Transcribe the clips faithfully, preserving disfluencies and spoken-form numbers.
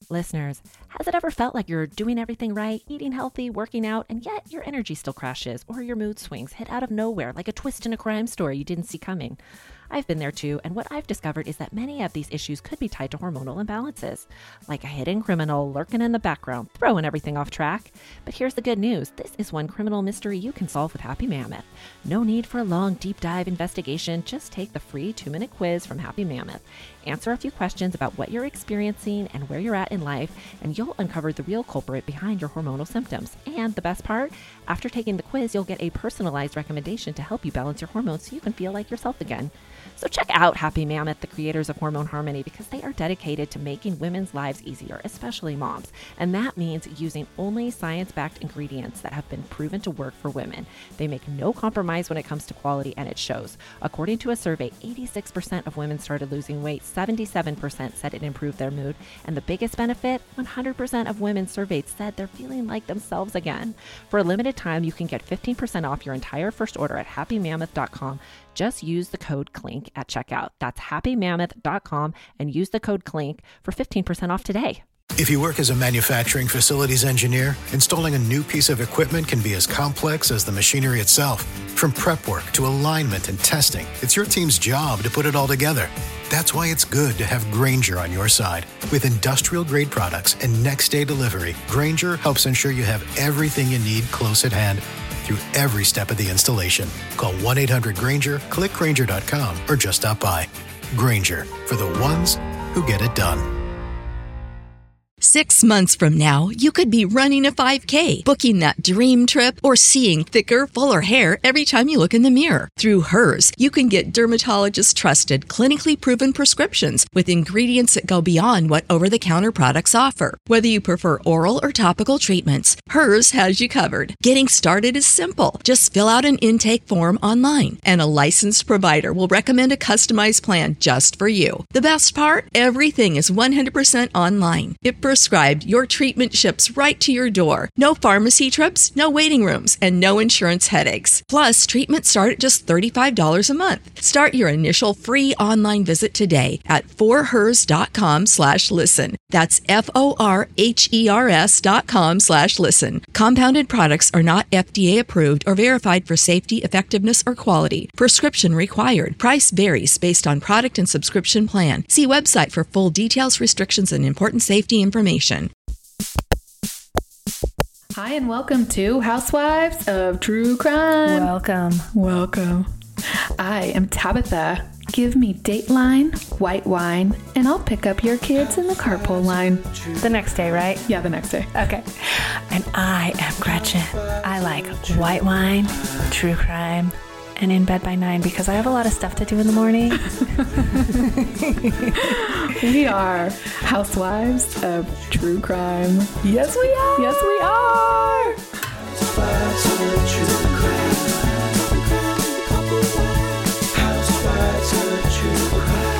Listeners, has it ever felt like you're doing everything right, eating healthy, working out, and yet your energy still crashes or your mood swings hit out of nowhere like a twist in a crime story you didn't see coming? I've been there too, and what I've discovered is that many of these issues could be tied to hormonal imbalances, like a hidden criminal lurking in the background, throwing everything off track. But here's the good news. This is one criminal mystery you can solve with Happy Mammoth. No need for a long, deep dive investigation. Just take the free two-minute quiz from Happy Mammoth. Answer a few questions about what you're experiencing and where you're at in life, and you'll uncover the real culprit behind your hormonal symptoms. And the best part, after taking the quiz, you'll get a personalized recommendation to help you balance your hormones so you can feel like yourself again. So check out Happy Mammoth, the creators of Hormone Harmony, because they are dedicated to making women's lives easier, especially moms. And that means using only science-backed ingredients that have been proven to work for women. They make no compromise when it comes to quality, and it shows. According to a survey, eighty-six percent of women started losing weight, seventy-seven percent said it improved their mood, and the biggest benefit, one hundred percent of women surveyed said they're feeling like themselves again. For a limited time, you can get fifteen percent off your entire first order at happy mammoth dot com. Just use the code CLINK at checkout. That's happy mammoth dot com and use the code CLINK for fifteen percent off today. If you work as a manufacturing facilities engineer, installing a new piece of equipment can be as complex as the machinery itself. From prep work to alignment and testing, it's your team's job to put it all together. That's why it's good to have Grainger on your side. With industrial-grade products and next-day delivery, Grainger helps ensure you have everything you need close at hand through every step of the installation. Call one eight hundred Grainger, click Grainger dot com, or just stop by. Grainger, for the ones who get it done. Six months from now, you could be running a five K, booking that dream trip, or seeing thicker, fuller hair every time you look in the mirror. Through Hers, you can get dermatologist-trusted, clinically proven prescriptions with ingredients that go beyond what over-the-counter products offer. Whether you prefer oral or topical treatments, Hers has you covered. Getting started is simple. Just fill out an intake form online, and a licensed provider will recommend a customized plan just for you. The best part? Everything is one hundred percent online. If prescribed, your treatment ships right to your door. No pharmacy trips, no waiting rooms, and no insurance headaches. Plus, treatments start at just thirty-five dollars a month. Start your initial free online visit today at forhers dot com slash listen. That's F O R H E R S dot com slash listen. Compounded products are not F D A approved or verified for safety, effectiveness, or quality. Prescription required. Price varies based on product and subscription plan. See website for full details, restrictions, and important safety information. Hi, and welcome to Housewives of True Crime. Welcome. Welcome. I am Tabitha. Give me Dateline, white wine, and I'll pick up your kids in the carpool line. The next day, right? Yeah, the next day. Okay. And I am Gretchen. I like white wine, true crime, and in bed by nine because I have a lot of stuff to do in the morning. We are Housewives of True Crime. Yes, we are. Yes, we are. Housewives of True Crime. Housewives of True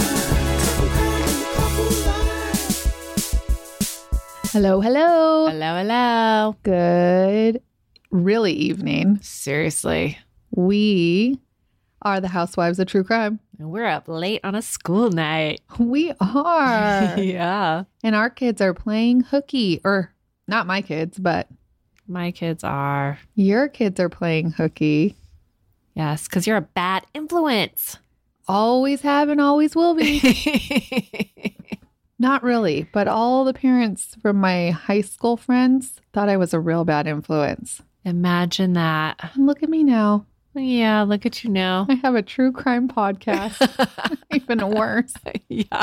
Crime. Hello, hello. Hello, hello. Good, really evening. Seriously. We are the Housewives of True Crime. And we're up late on a school night. We are. Yeah. And our kids are playing hooky. Or not my kids, but my kids are. Your kids are playing hooky. Yes, because you're a bad influence. Always have and always will be. Not really, but all the parents from my high school friends thought I was a real bad influence. Imagine that. And look at me now. Yeah, look at you now. I have a true crime podcast. Even worse. Yeah.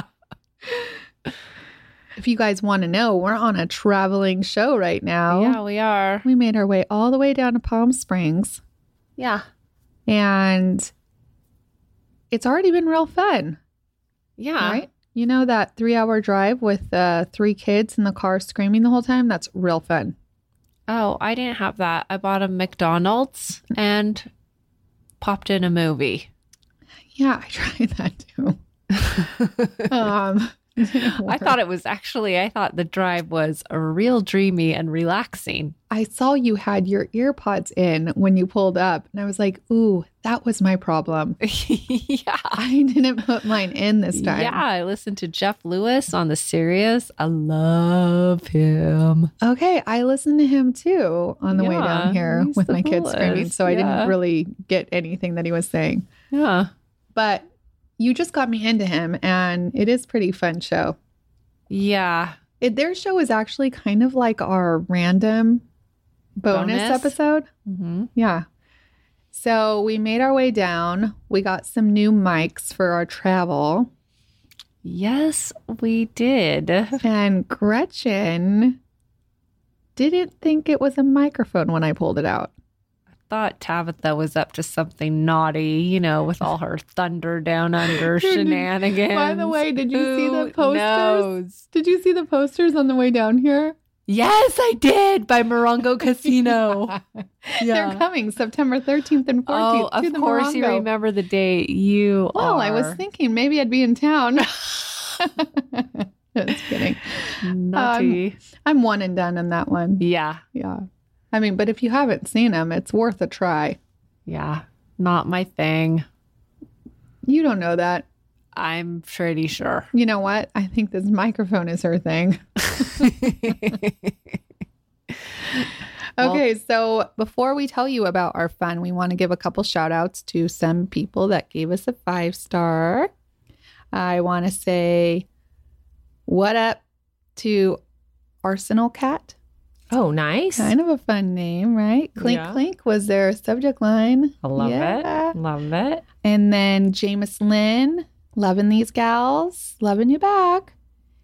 If you guys want to know, we're on a traveling show right now. Yeah, we are. We made our way all the way down to Palm Springs. Yeah. And it's already been real fun. Yeah. Right? You know that three-hour drive with uh, three kids in the car screaming the whole time? That's real fun. Oh, I didn't have that. I bought a McDonald's and popped in a movie. Yeah, I tried that too. um, I thought it was actually, I thought the drive was a real dreamy and relaxing. I saw you had your ear pods in when you pulled up, and I was like, ooh, that was my problem. Yeah. I didn't put mine in this time. Yeah, I listened to Jeff Lewis on the Sirius. I love him. Okay, I listened to him too on the way Yeah, down here he's with the my kids screaming, coolest. so I Yeah. didn't really get anything that he was saying. Yeah. But you just got me into him, and it is a pretty fun show. Yeah. It, their show is actually kind of like our random bonus, Bonus? episode. Mm-hmm. Yeah. So we made our way down. We got some new mics for our travel. Yes, we did. And Gretchen didn't think it was a microphone when I pulled it out. Thought Tabitha was up to something naughty, you know, with all her Thunder Down Under shenanigans. By the way, did you see the Who posters? knows? Did you see the posters on the way down here? Yes, I did, by Morongo Casino. They're coming September thirteenth and fourteenth Oh, to of the course you Morongo. remember the date. You Well, are. I was thinking maybe I'd be in town. Just kidding. Naughty. I'm one and done on that one. yeah, Yeah. I mean, but if you haven't seen them, it's worth a try. yeah. Not my thing. You don't know that. I'm pretty sure. You know what? I think this microphone is her thing. Okay, so before we tell you about our fun, we want to give a couple shout outs to some people that gave us a five star. I want to say what up to Arsenal Cat. Oh, nice. Kind of a fun name, right? Clink Yeah. Clink was their subject line. I love Yeah. it. Love it. And then Jameis Lynn, loving these gals, loving you back.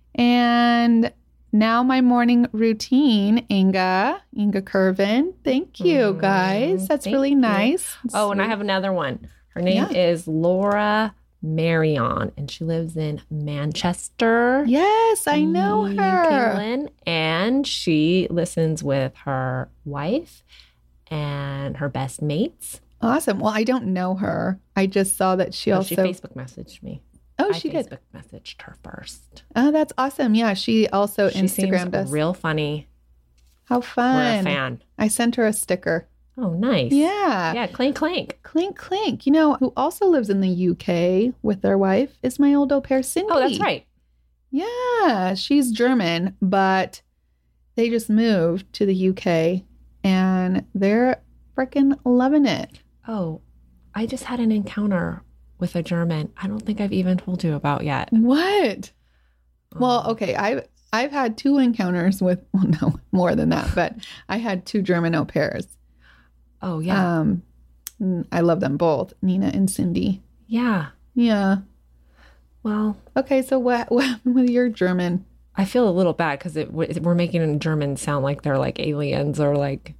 And now my morning routine, Inga, Inga Curvin. Thank you, Mm, guys. That's thank really you. nice. Oh, and I have another one. Her name Yeah. is Laura Marion, and she lives in Manchester. Yes, I know U K, her. England, and she listens with her wife and her best mates. Awesome. Well, I don't know her. I just saw that she Oh, also. she Facebook messaged me. oh, I she did. Facebook messaged her first. Oh, that's awesome. Yeah, she also She Instagrammed seems us. real funny. How We're a fun. fan. I sent her a sticker. Oh, nice. Yeah. Yeah, clink, clink. Clink Clink. You know, who also lives in the U K with their wife is my old au pair, Cindy. Oh, that's right. Yeah, she's German, but they just moved to the U K and they're freaking loving it. Oh, I just had an encounter with a German. I don't think I've even told you about yet. What? Well, Um, okay, I've I've had two encounters with, well, no, more than that, but I had two German au pairs. Oh, yeah. Um, mm, I love them both, Nina and Cindy. yeah. Yeah. Well, Okay, so what what happened with your German? I feel a little bad because it, we're making Germans sound like they're like aliens or like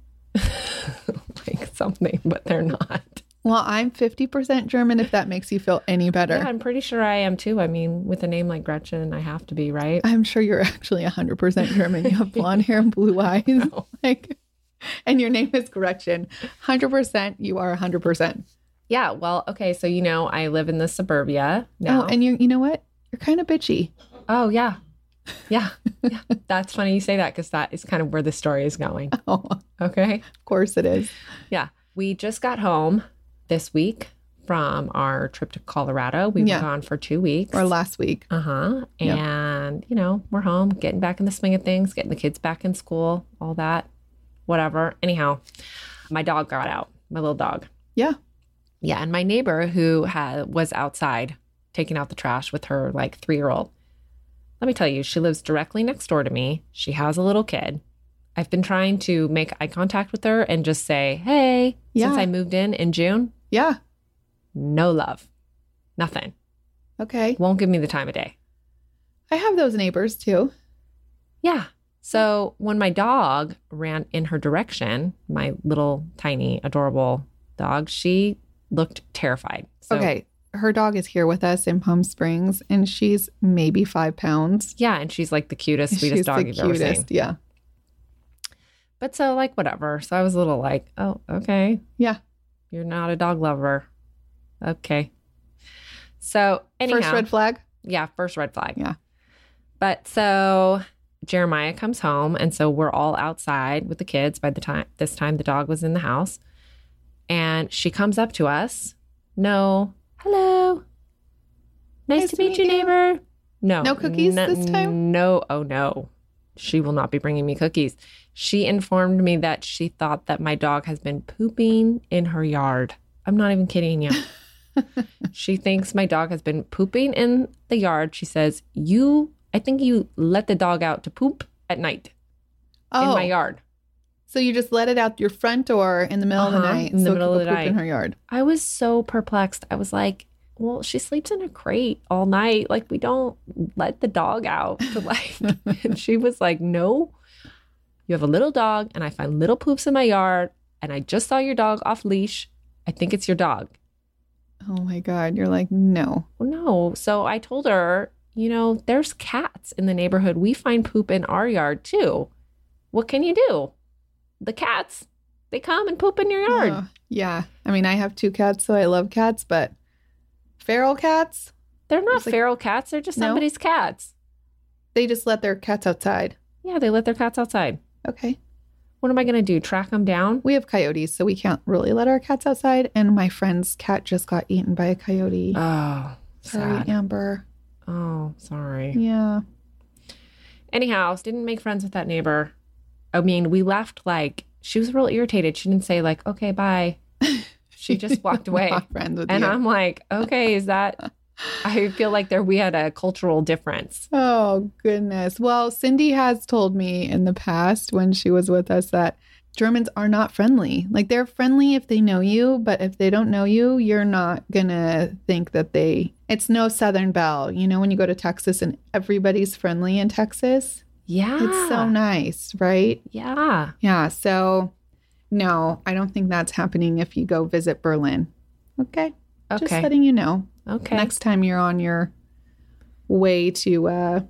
like something, but they're not. Well, I'm fifty percent German, if that makes you feel any better. Yeah, I'm pretty sure I am too. I mean, with a name like Gretchen, I have to be, right? I'm sure you're actually one hundred percent German. You have blonde hair and blue eyes. Like, and your name is Gretchen. one hundred percent, you are one hundred percent. Yeah. Well, okay. So, you know, I live in the suburbia now. Oh, and you you know what? You're kind of bitchy. Oh, yeah. Yeah. Yeah. That's funny you say that because that is kind of where the story is going. Oh, of Okay. course it is. Yeah. We just got home this week from our trip to Colorado. We Yeah. were gone for two weeks. Or last week. Uh huh. Yep. And, you know, we're home, getting back in the swing of things, getting the kids back in school, all that, whatever. Anyhow, my dog got out, my little dog. Yeah. Yeah. And my neighbor who had, was outside taking out the trash with her like three year old. Let me tell you, she lives directly next door to me. She has a little kid. I've been trying to make eye contact with her and just say, hey, since Yeah. I moved in in June, Yeah. no love, nothing. Okay. Won't give me the time of day. I have those neighbors too. Yeah. So when my dog ran in her direction, my little tiny adorable dog, she looked terrified. So, Okay. Her dog is here with us in Palm Springs and she's maybe five pounds. Yeah, and she's like the cutest, sweetest she's dog the you've ever seen. Yeah. But so like whatever. So I was a little like, oh, okay. Yeah. You're not a dog lover. Okay. So anyhow, First red flag. yeah, first red flag. Yeah. But so Jeremiah comes home, and so we're all outside with the kids by the time this time the dog was in the house. And she comes up to us. No. Hello. Nice, nice to, to meet, meet you, neighbor. No. No cookies n- this time? No. Oh, no. She will not be bringing me cookies. She informed me that she thought that my dog has been pooping in her yard. I'm not even kidding you. She thinks my dog has been pooping in the yard. She says, you, I think you let the dog out to poop at night oh. in my yard. So you just let it out your front door in the middle uh-huh, of the night. In the so middle of the poop night. In her yard. I was so perplexed. I was like, well, she sleeps in a crate all night. Like, we don't let the dog out to like. And she was like, no, you have a little dog and I find little poops in my yard. And I just saw your dog off leash. I think it's your dog. Oh my God. You're like, no. Well, no. So I told her, you know, there's cats in the neighborhood. We find poop in our yard too. What can you do? The cats, they come and poop in your yard. Uh, yeah. I mean, I have two cats, so I love cats, but feral cats? They're not like, feral cats. They're just no? somebody's cats. They just let their cats outside. Yeah, they let their cats outside. Okay. What am I going to do? Track them down? We have coyotes, so we can't really let our cats outside. And my friend's cat just got eaten by a coyote. Oh, sorry, sad. Amber. Oh, sorry. Yeah. Anyhow, didn't make friends with that neighbor. I mean, we left like, she was real irritated. She didn't say like, okay, bye. She just walked away. Not friends with and you. I'm like, okay, is that, I feel like there we had a cultural difference. Oh, goodness. Well, Cindy has told me in the past when she was with us that Germans are not friendly. Like, they're friendly if they know you, but if they don't know you, you're not going to think that they, it's no Southern Belle. You know, when you go to Texas and everybody's friendly in Texas. Yeah. It's so nice, right? Yeah. Yeah. So, no, I don't think that's happening if you go visit Berlin. Okay. Okay. Just letting you know. Okay. Next time you're on your way to uh,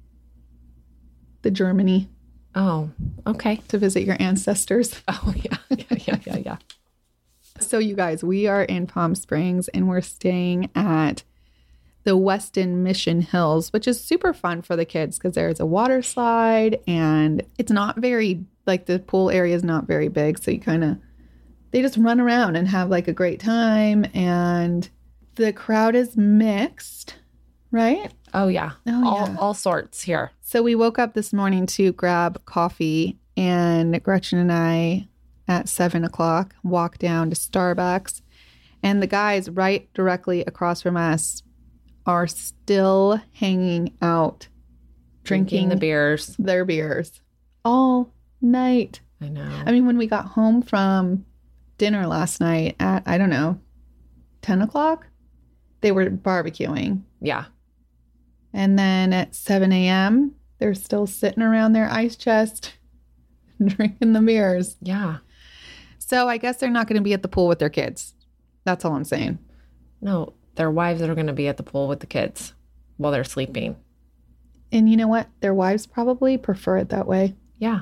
the Germany. Oh, okay. To visit your ancestors. Oh, yeah. Yeah, yeah, yeah, yeah. So, you guys, we are in Palm Springs and we're staying at the Westin Mission Hills, which is super fun for the kids because there's a water slide and it's not very, like the pool area is not very big. So you kind of, they just run around and have like a great time. And the crowd is mixed, right? Oh, yeah. Oh, all, yeah. all sorts here. So we woke up this morning to grab coffee and Gretchen and I at seven o'clock walked down to Starbucks and the guys right directly across from us are still hanging out, drinking, drinking the beers, their beers all night. I know. I mean, when we got home from dinner last night at, I don't know, ten o'clock, they were barbecuing. Yeah. And then at seven a.m., they're still sitting around their ice chest, drinking the beers. Yeah. So I guess they're not going to be at the pool with their kids. That's all I'm saying. No. Their wives are going to be at the pool with the kids while they're sleeping. And you know what? Their wives probably prefer it that way. Yeah.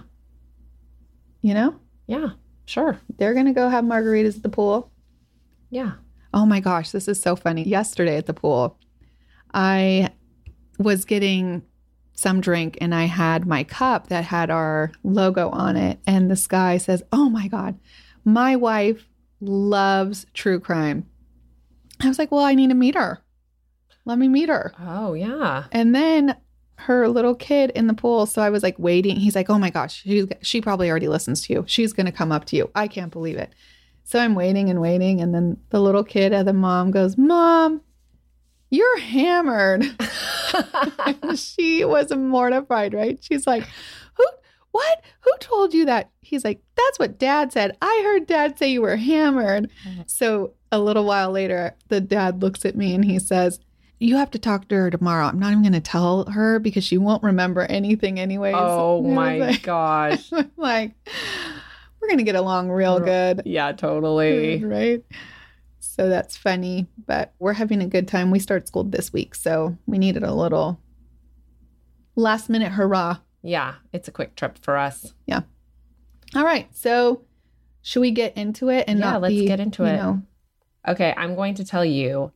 You know? Yeah, sure. They're going to go have margaritas at the pool. Yeah. Oh my gosh, this is so funny. Yesterday at the pool, I was getting some drink and I had my cup that had our logo on it. And this guy says, oh my God, my wife loves true crime. I was like, well, I need to meet her. Let me meet her. Oh, yeah. And then her little kid in the pool. So I was like waiting. He's like, oh my gosh, she, she probably already listens to you. She's going to come up to you. I can't believe it. So I'm waiting and waiting. And then the little kid and the mom goes, Mom, you're hammered. And she was mortified, right? She's like, who, what? Who told you that? He's like, that's what Dad said. I heard Dad say you were hammered. So a little while later, the dad looks at me and he says, you have to talk to her tomorrow. I'm not even going to tell her because she won't remember anything anyways. Oh my like, gosh. I'm like, we're going to get along real good. Yeah, totally. Right? So that's funny, but we're having a good time. We start school this week, so we needed a little last minute hurrah. Yeah, it's a quick trip for us. Yeah. All right. So should we get into it and yeah, not let's be, get into you it. know, Okay, I'm going to tell you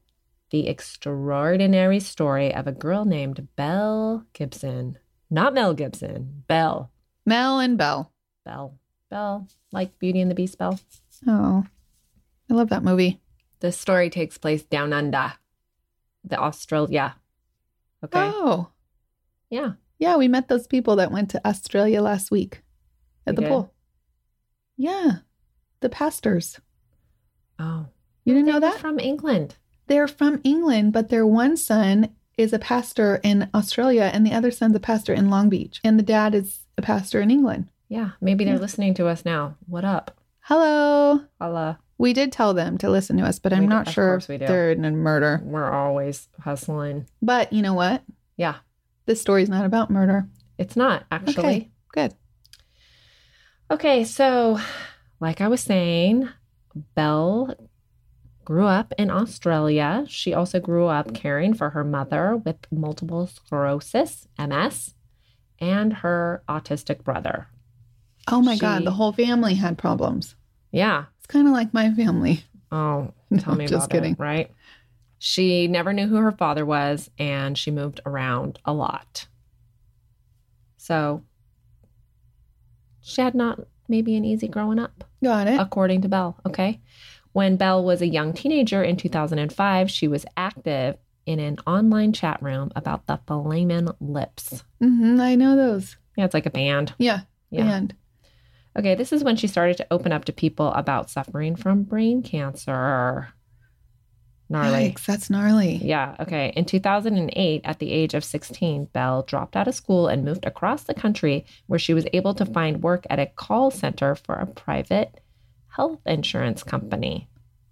the extraordinary story of a girl named Belle Gibson. Not Mel Gibson, Belle. Mel and Belle. Belle. Belle, like Beauty and the Beast Belle. Oh, I love that movie. The story takes place down under, the Australia. Okay. Oh, Yeah. yeah. We met those people that went to Australia last week at We the did? pool. Yeah, the pastors. Oh. You didn't know They were that? from England. They're from England, but their one son is a pastor in Australia and the other son's a pastor in Long Beach. And the dad is a pastor in England. Yeah. Maybe they're Yeah. listening to us now. What up? Hello. Holla. We did tell them to listen to us, but We I'm did- not of sure course if we do. they're in a murder. We're always hustling. But you know what? Yeah. This story's not about murder. It's not, actually. Okay, good. Okay, so like I was saying, Belle grew up in Australia. She also grew up caring for her mother with multiple sclerosis, M S, and her autistic brother. Oh my She- God, the whole family had problems. Yeah. It's kind of like my family. Oh, No, tell me just about kidding. it, right? She never knew who her father was, and she moved around a lot. So she had not maybe an easy growing up. Got it. According to Belle. Okay. When Belle was a young teenager in two thousand five, she was active in an online chat room about the Flamin' Lips. hmm I know those. Yeah, it's like a band. Yeah. Yeah. And Okay, this is when she started to open up to people about suffering from brain cancer. Gnarly. yikes, that's gnarly. Yeah, okay. In two thousand eight, at the age of sixteen, Belle dropped out of school and moved across the country where she was able to find work at a call center for a private health insurance company.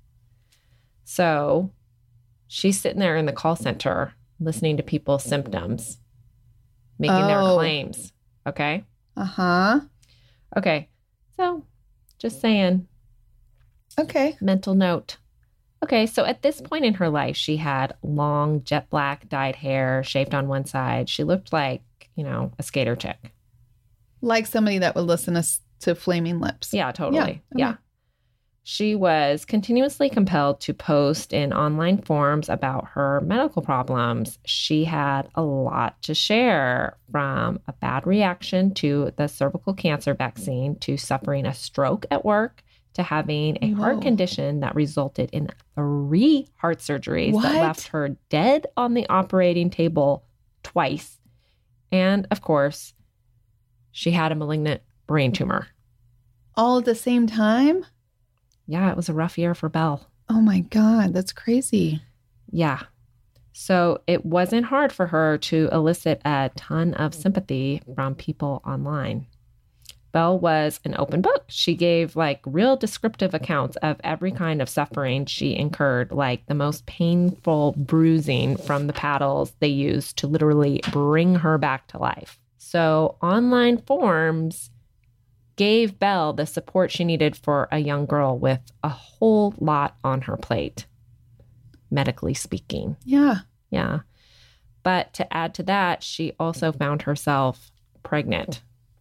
So she's sitting there in the call center listening to people's symptoms, making their Oh. claims. Okay. Uh-huh. Okay. So just saying, Okay. mental note. Okay, so at this point in her life, she had long, jet black dyed hair, shaved on one side. She looked like, you know, a skater chick. Like somebody that would listen us to Flaming Lips. Yeah, totally. okay. Yeah. She was continuously compelled to post in online forums about her medical problems. She had a lot to share, from a bad reaction to the cervical cancer vaccine to suffering a stroke at work to having a heart Whoa. condition that resulted in three heart surgeries What? that left her dead on the operating table twice. And of course, she had a malignant brain tumor. All at the same time? Yeah, it was a rough year for Belle. Oh my God, that's crazy. Yeah. So it wasn't hard for her to elicit a ton of sympathy from people online. Belle was an open book. She gave like real descriptive accounts of every kind of suffering she incurred, like the most painful bruising from the paddles they used to literally bring her back to life. So online forums gave Belle the support she needed for a young girl with a whole lot on her plate, medically speaking. Yeah. Yeah. But to add to that, she also found herself pregnant.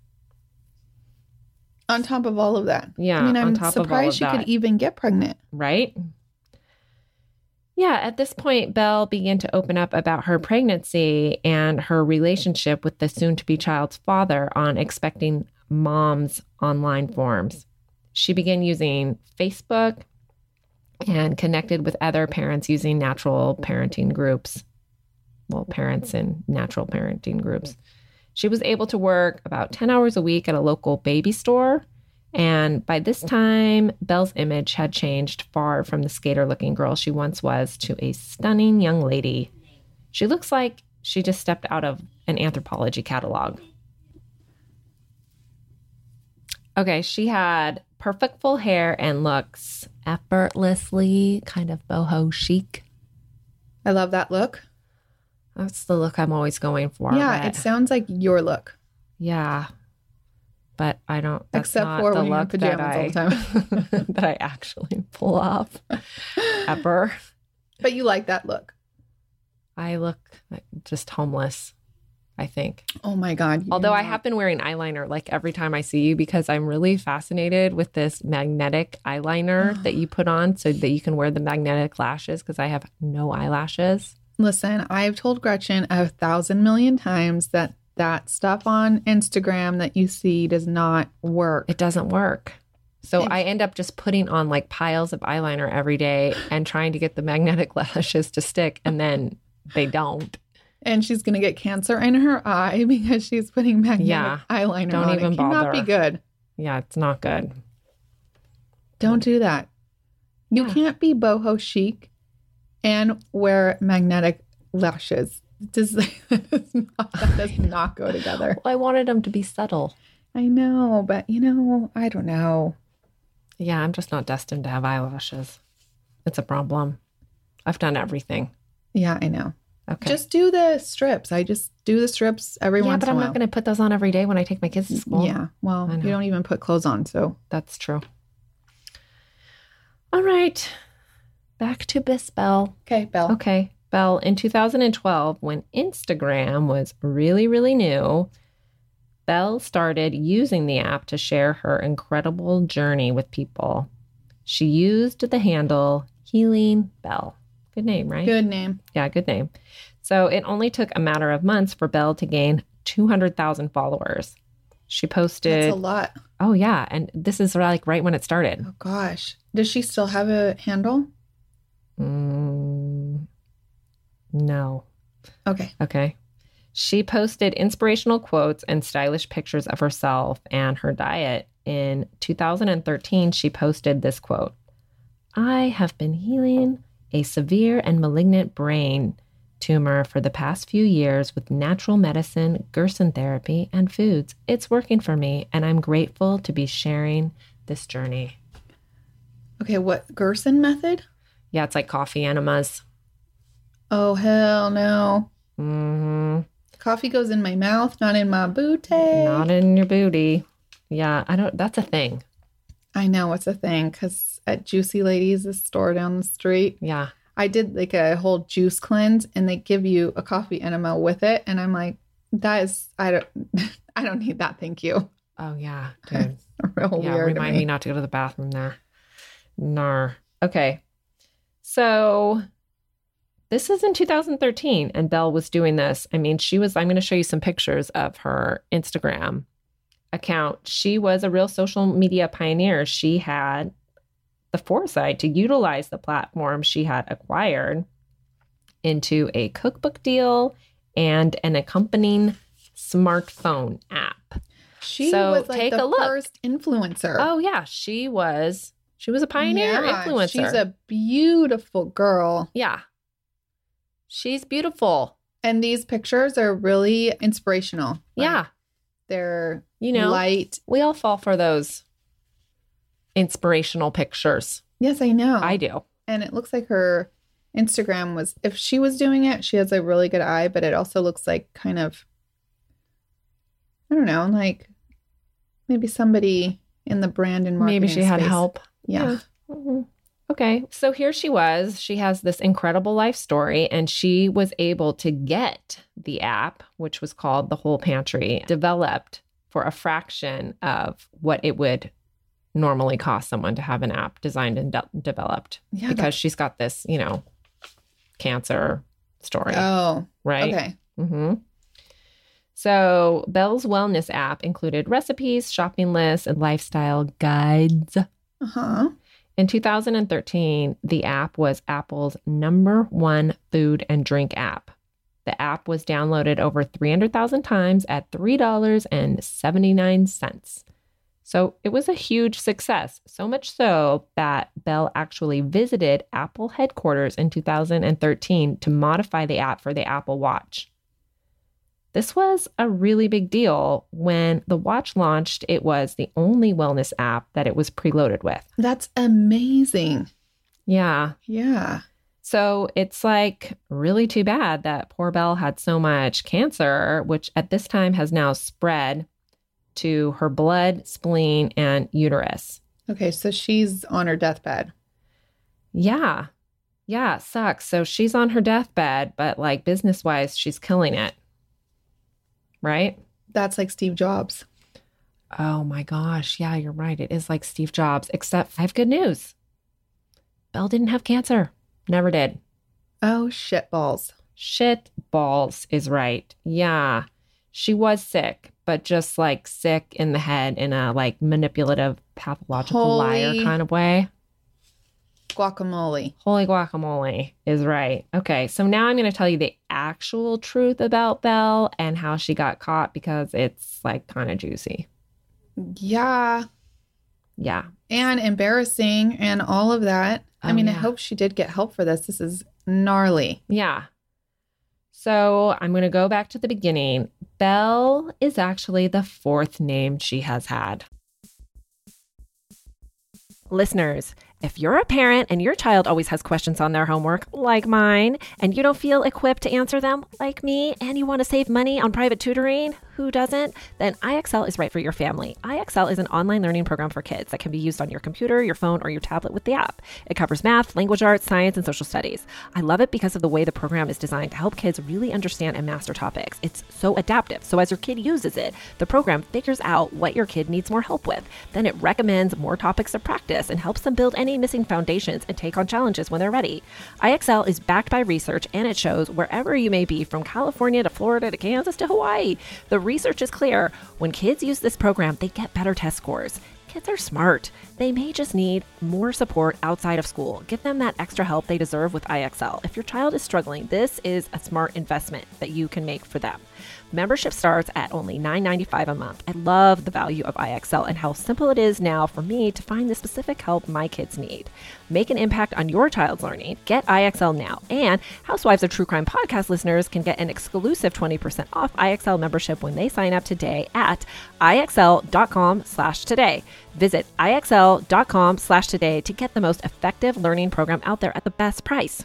On top of all of that. Yeah, I mean, on I'm top of all surprised of she that. could even get pregnant. Right? Yeah, at this point, Belle began to open up about her pregnancy and her relationship with the soon-to-be child's father on Expecting Moms online forums. She began using Facebook and connected with other parents using natural parenting groups. Well, parents in natural parenting groups. She was able to work about ten hours a week at a local baby store. And by this time, Belle's image had changed far from the skater-looking girl she once was to a stunning young lady. She looks like she just stepped out of an Anthropologie catalog. Okay, she had perfect full hair and looks effortlessly kind of boho chic. I love that look. That's the look I'm always going for. Yeah, but- it sounds like your look. yeah. But I don't, that's Except not for the when you're in look that I, pajamas all the that I actually pull off ever. But you like that look. I look like just homeless. I think. Oh my God. you're Although I not- have been wearing eyeliner like every time I see you because I'm really fascinated with this magnetic eyeliner that you put on so that you can wear the magnetic lashes because I have no eyelashes. Listen, I've told Gretchen a thousand million times that that stuff on Instagram that you see does not work. It doesn't work. So And- I end up just putting on like piles of eyeliner every day and trying to get the magnetic lashes to stick, and then they don't. And she's going to get cancer in her eye because she's putting magnetic Yeah. eyeliner Don't on. even It cannot be bother. good. Yeah, it's not good. Don't do that. You Yeah. can't be boho chic and wear magnetic lashes. It Does, that, does not, that does not go together. Well, I wanted them to be subtle. I know, but you know, I don't know. Yeah, I'm just not destined to have eyelashes. It's a problem. I've done everything. Yeah, I know. Okay. Just do the strips. I just do the strips every yeah, once but in a I'm while. not going to put those on every day when I take my kids to school. Yeah, well, I you know. don't even put clothes on, so That's true. All right. Back to Bisbell. okay, Belle. Okay. Belle, in two thousand twelve, when Instagram was really, really new, Belle started using the app to share her incredible journey with people. She used the handle Healing Belle. Good name, right? Good name. Yeah, good name. So it only took a matter of months for Belle to gain two hundred thousand followers. She posted. That's a lot. Oh, yeah. And this is like right when it started. Oh gosh, does she still have a handle? Mm, no. Okay. Okay. She posted inspirational quotes and stylish pictures of herself and her diet. In two thousand thirteen, she posted this quote: I have been healing a severe and malignant brain tumor for the past few years with natural medicine, Gerson therapy, and foods. It's working for me, and I'm grateful to be sharing this journey. Okay, what Gerson method? Yeah, it's like coffee enemas. Oh hell no! hmm Coffee goes in my mouth, not in my booty. Not in your booty. Yeah, I don't. That's a thing. I know it's a thing because at Juicy Ladies, the store down the street, Yeah. I did like a whole juice cleanse, and they give you a coffee enema with it, and I'm like, that is, I don't, I don't need that. Thank you. Oh yeah, dude. Real Yeah, weird. to remind me. me not to go to the bathroom there. Nar. Okay. So this is in two thousand thirteen, and Belle was doing this. I mean, she was, I'm going to show you some pictures of her Instagram account. She was a real social media pioneer. She had the foresight to utilize the platform she had acquired into a cookbook deal and an accompanying smartphone app. She So was like take the a look. first influencer. Oh yeah, she was she was a pioneer Yeah, influencer. She's a beautiful girl. yeah. She's beautiful. And these pictures are really inspirational. Like, Yeah. they're You know, light. we all fall for those inspirational pictures. Yes, I know. I do. And it looks like her Instagram was, if she was doing it, she has a really good eye, but it also looks like kind of, I don't know, like maybe somebody in the brand and marketing Maybe she had space. help. Yeah. Mhm. Okay. So here she was. She has this incredible life story, and she was able to get the app, which was called The Whole Pantry, developed for a fraction of what it would normally cost someone to have an app designed and de- developed. Yeah, because she's got this, you know, cancer story, Oh, right? okay. hmm So Belle's wellness app included recipes, shopping lists, and lifestyle guides. Uh-huh. In two thousand thirteen, the app was Apple's number one food and drink app. The app was downloaded over three hundred thousand times at three dollars and seventy-nine cents. So it was a huge success, so much so that Belle actually visited Apple headquarters in two thousand thirteen to modify the app for the Apple Watch. This was a really big deal. When the watch launched, it was the only wellness app that it was preloaded with. That's amazing. Yeah. Yeah. So it's like really too bad that poor Belle had so much cancer, which at this time has now spread to her blood, spleen, and uterus. Okay, so she's on her deathbed. Yeah. Yeah, it sucks. So she's on her deathbed, but like business wise, she's killing it. right? That's like Steve Jobs. Oh my gosh. Yeah, you're right. It is like Steve Jobs, except I have good news. Belle didn't have cancer. Never did. Oh, shit balls. Shit balls is right. Yeah. She was sick, but just like sick in the head in a like manipulative, pathological Holy liar kind of way. Guacamole. Holy guacamole is right. Okay, so now I'm going to tell you the actual truth about Belle and how she got caught because it's like kind of juicy. Yeah. Yeah. And embarrassing and all of that. Oh, I mean, yeah. I hope she did get help for this. This is gnarly. Yeah. So I'm going to go back to the beginning. Belle is actually the fourth name she has had. Listeners, if you're a parent and your child always has questions on their homework, like mine, and you don't feel equipped to answer them, like me, and you want to save money on private tutoring, who doesn't? Then I X L is right for your family. I X L is an online learning program for kids that can be used on your computer, your phone, or your tablet with the app. It covers math, language arts, science, and social studies. I love it because of the way the program is designed to help kids really understand and master topics. It's so adaptive. So as your kid uses it, the program figures out what your kid needs more help with. Then it recommends more topics to practice and helps them build any missing foundations and take on challenges when they're ready. I X L is backed by research, and it shows wherever you may be, from California to Florida to Kansas to Hawaii. The research is clear. When kids use this program, they get better test scores. Kids are smart. They may just need more support outside of school. Give them that extra help they deserve with I X L. If your child is struggling, this is a smart investment that you can make for them. Membership starts at only nine ninety-five a month. I love the value of I X L and how simple it is now for me to find the specific help my kids need. Make an impact on your child's learning. Get I X L now. And Housewives of True Crime podcast listeners can get an exclusive twenty percent off I X L membership when they sign up today at IXL.com slash today. Visit IXL.com slash today to get the most effective learning program out there at the best price.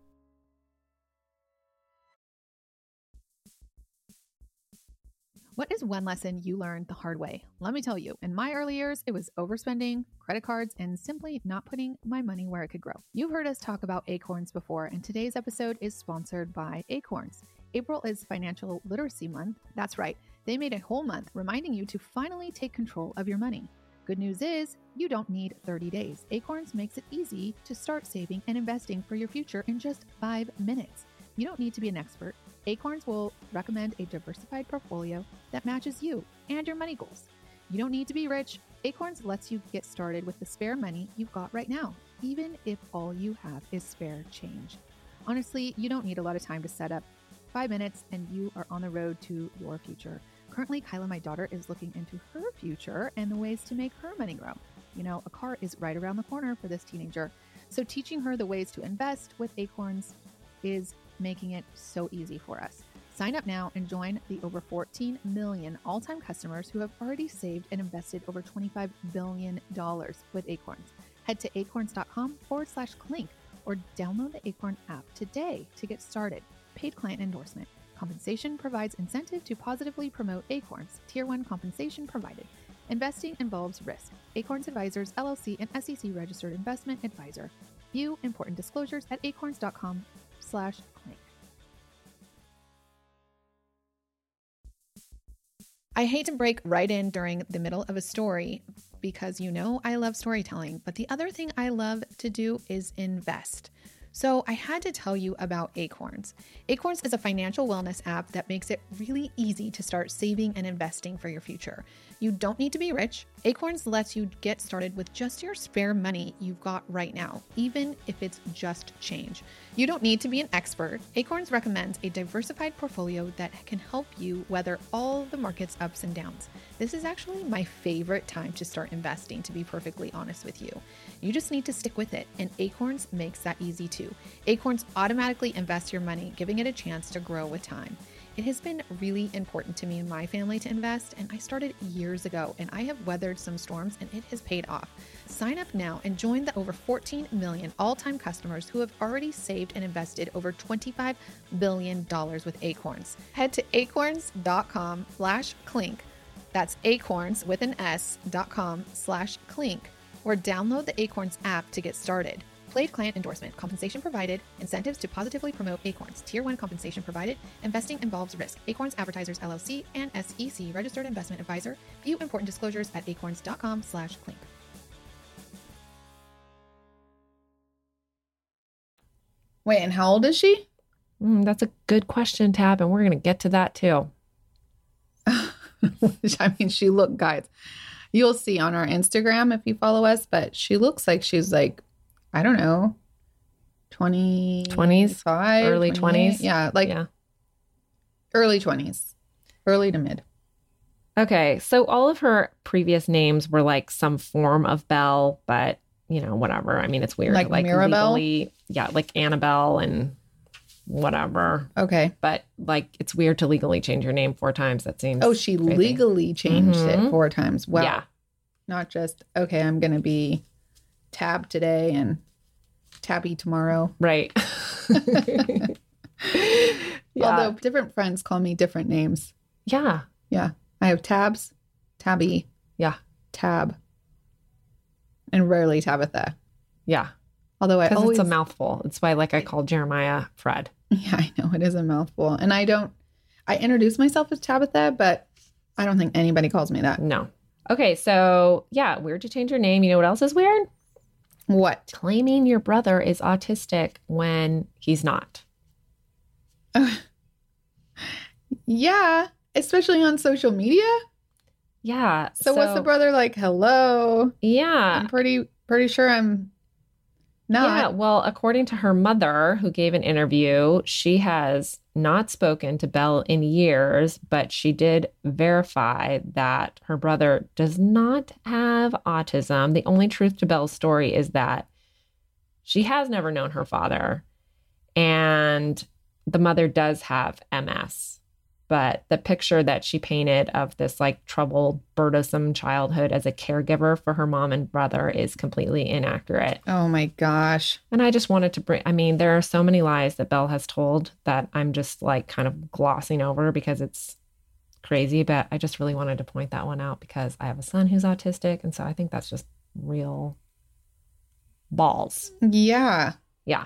What is one lesson you learned the hard way? Let me tell you, in my early years, it was overspending, credit cards, and simply not putting my money where it could grow. You've heard us talk about Acorns before, and today's episode is sponsored by Acorns. April is Financial Literacy Month. That's right. They made a whole month reminding you to finally take control of your money. Good news is, you don't need thirty days. Acorns makes it easy to start saving and investing for your future in just five minutes. You don't need to be an expert. Acorns will recommend a diversified portfolio that matches you and your money goals. You don't need to be rich. Acorns lets you get started with the spare money you've got right now, even if all you have is spare change. Honestly, you don't need a lot of time to set up. Five minutes and you are on the road to your future. Currently, Kyla, my daughter, is looking into her future and the ways to make her money grow. You know, a car is right around the corner for this teenager. So teaching her the ways to invest with Acorns is making it so easy for us. Sign up now and join the over fourteen million all-time customers who have already saved and invested over twenty-five billion dollars with Acorns. Head to acorns.com forward slash clink or download the Acorn app today to get started. Paid client endorsement. Compensation provides incentive to positively promote Acorns. Tier one compensation provided. Investing involves risk. Acorns Advisors, L L C, and S E C registered investment advisor. View important disclosures at acorns.com slash clink. I hate to break right in during the middle of a story because you know I love storytelling, but the other thing I love to do is invest. So I had to tell you about Acorns. Acorns is a financial wellness app that makes it really easy to start saving and investing for your future. You don't need to be rich. Acorns lets you get started with just your spare money you've got right now, even if it's just change. You don't need to be an expert. Acorns recommends a diversified portfolio that can help you weather all the market's ups and downs. This is actually my favorite time to start investing, to be perfectly honest with you. You just need to stick with it, and Acorns makes that easy too. Acorns automatically invests your money, giving it a chance to grow with time. It has been really important to me and my family to invest, and I started years ago, and I have weathered some storms, and it has paid off. Sign up now and join the over fourteen million all-time customers who have already saved and invested over twenty-five billion dollars with Acorns. Head to acorns.com slash clink. That's acorns with an S dot com slash clink, or download the Acorns app to get started. Played client endorsement. Compensation provided. Incentives to positively promote Acorns. Tier one compensation provided. Investing involves risk. Acorns Advertisers L L C and S E C registered investment advisor. View important disclosures at acorns.com slash clink. Wait, and how old is she? Mm, that's a good question, Tab, and we're going to get to that too. I mean, she look, guys, you'll see on our Instagram if you follow us, but she looks like she's like, I don't know, twenty, twenties, five, early twenties. Yeah, like yeah. early twenties, early to mid. Okay, so all of her previous names were like some form of Belle, but you know, whatever. I mean, it's weird. Like, like Mirabelle? Legally, yeah, like Annabelle and whatever. Okay. But like, it's weird to legally change your name four times. That seems Oh, she crazy. legally changed Mhm. it four times. Wow. Yeah. Not just, okay, I'm going to be Tab today and Tabby tomorrow. Right. Yeah. Although different friends call me different names. Yeah. Yeah. I have Tabs, Tabby, Yeah. Tab, and rarely Tabitha. Yeah. Although I Because always, it's a mouthful. It's why, like, I call Jeremiah Fred. yeah, I know it is a mouthful. And I don't, I introduce myself as Tabitha, but I don't think anybody calls me that. No. Okay. So, yeah, weird to change your name. You know what else is weird? What? Claiming your brother is autistic when he's not. Yeah. Especially on social media. Yeah. So, what's the brother like? Hello. Yeah. I'm pretty, pretty sure I'm not. Yeah, well, according to her mother, who gave an interview, she has not spoken to Belle in years, but she did verify that her brother does not have autism. The only truth to Belle's story is that she has never known her father, and the mother does have M S. But the picture that she painted of this like troubled, burdensome childhood as a caregiver for her mom and brother is completely inaccurate. Oh my gosh. And I just wanted to bring, I mean, there are so many lies that Belle has told that I'm just like kind of glossing over because it's crazy. But I just really wanted to point that one out because I have a son who's autistic. And so I think that's just real balls. Yeah. Yeah.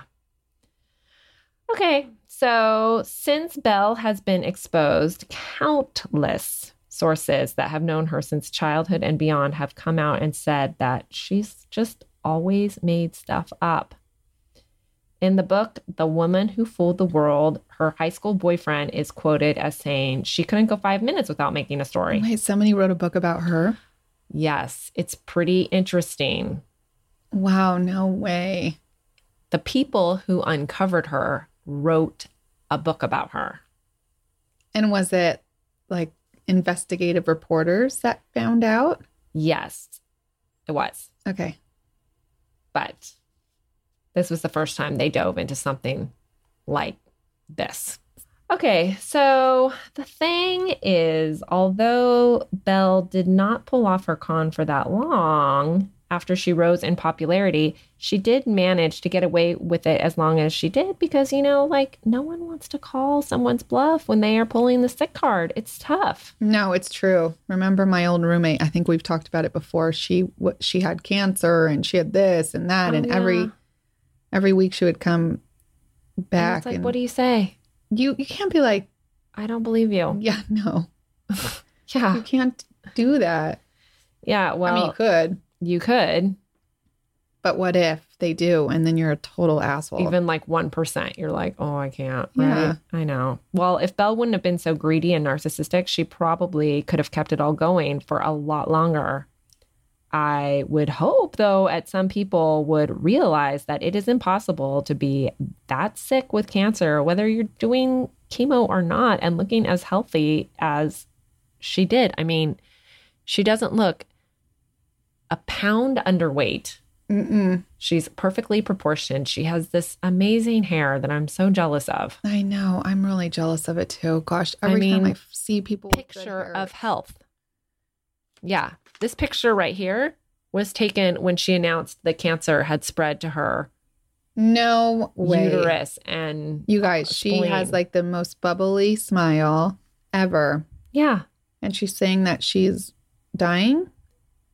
Okay. So since Belle has been exposed, countless sources that have known her since childhood and beyond have come out and said that she's just always made stuff up. In the book, The Woman Who Fooled the World, her high school boyfriend is quoted as saying she couldn't go five minutes without making a story. Wait, somebody wrote a book about her? Yes, it's pretty interesting. Wow, no way. The people who uncovered her wrote a book about her. And was it like investigative reporters that found out? Yes, it was. Okay. But this was the first time they dove into something like this. Okay, so the thing is, although Belle did not pull off her con for that long after she rose in popularity, she did manage to get away with it as long as she did because, you know, like no one wants to call someone's bluff when they are pulling the sick card. It's tough. No, it's true. Remember my old roommate, I think we've talked about it before. She w- she had cancer and she had this and that. Oh, and yeah. every every week she would come And back. it's like, and what do you say? you, you can't be like, I don't believe you. yeah, no. Yeah. You can't do that. Yeah. Well, I mean, you could. you could. But what if they do and then you're a total asshole? Even like one percent, you're like, oh, I can't. Yeah. Right? I know. Well, if Belle wouldn't have been so greedy and narcissistic, she probably could have kept it all going for a lot longer. I would hope, though, at some people would realize that it is impossible to be that sick with cancer, whether you're doing chemo or not, and looking as healthy as she did. I mean, she doesn't look a pound underweight. Mm-mm. She's perfectly proportioned. She has this amazing hair that I'm so jealous of. I know. I'm really jealous of it too. Gosh, I every mean, time I f- see people with good Picture hair- of health. Yeah. This picture right here was taken when she announced that cancer had spread to her No way. uterus and You guys, she spleen. has like the most bubbly smile ever. yeah. And she's saying that she's dying.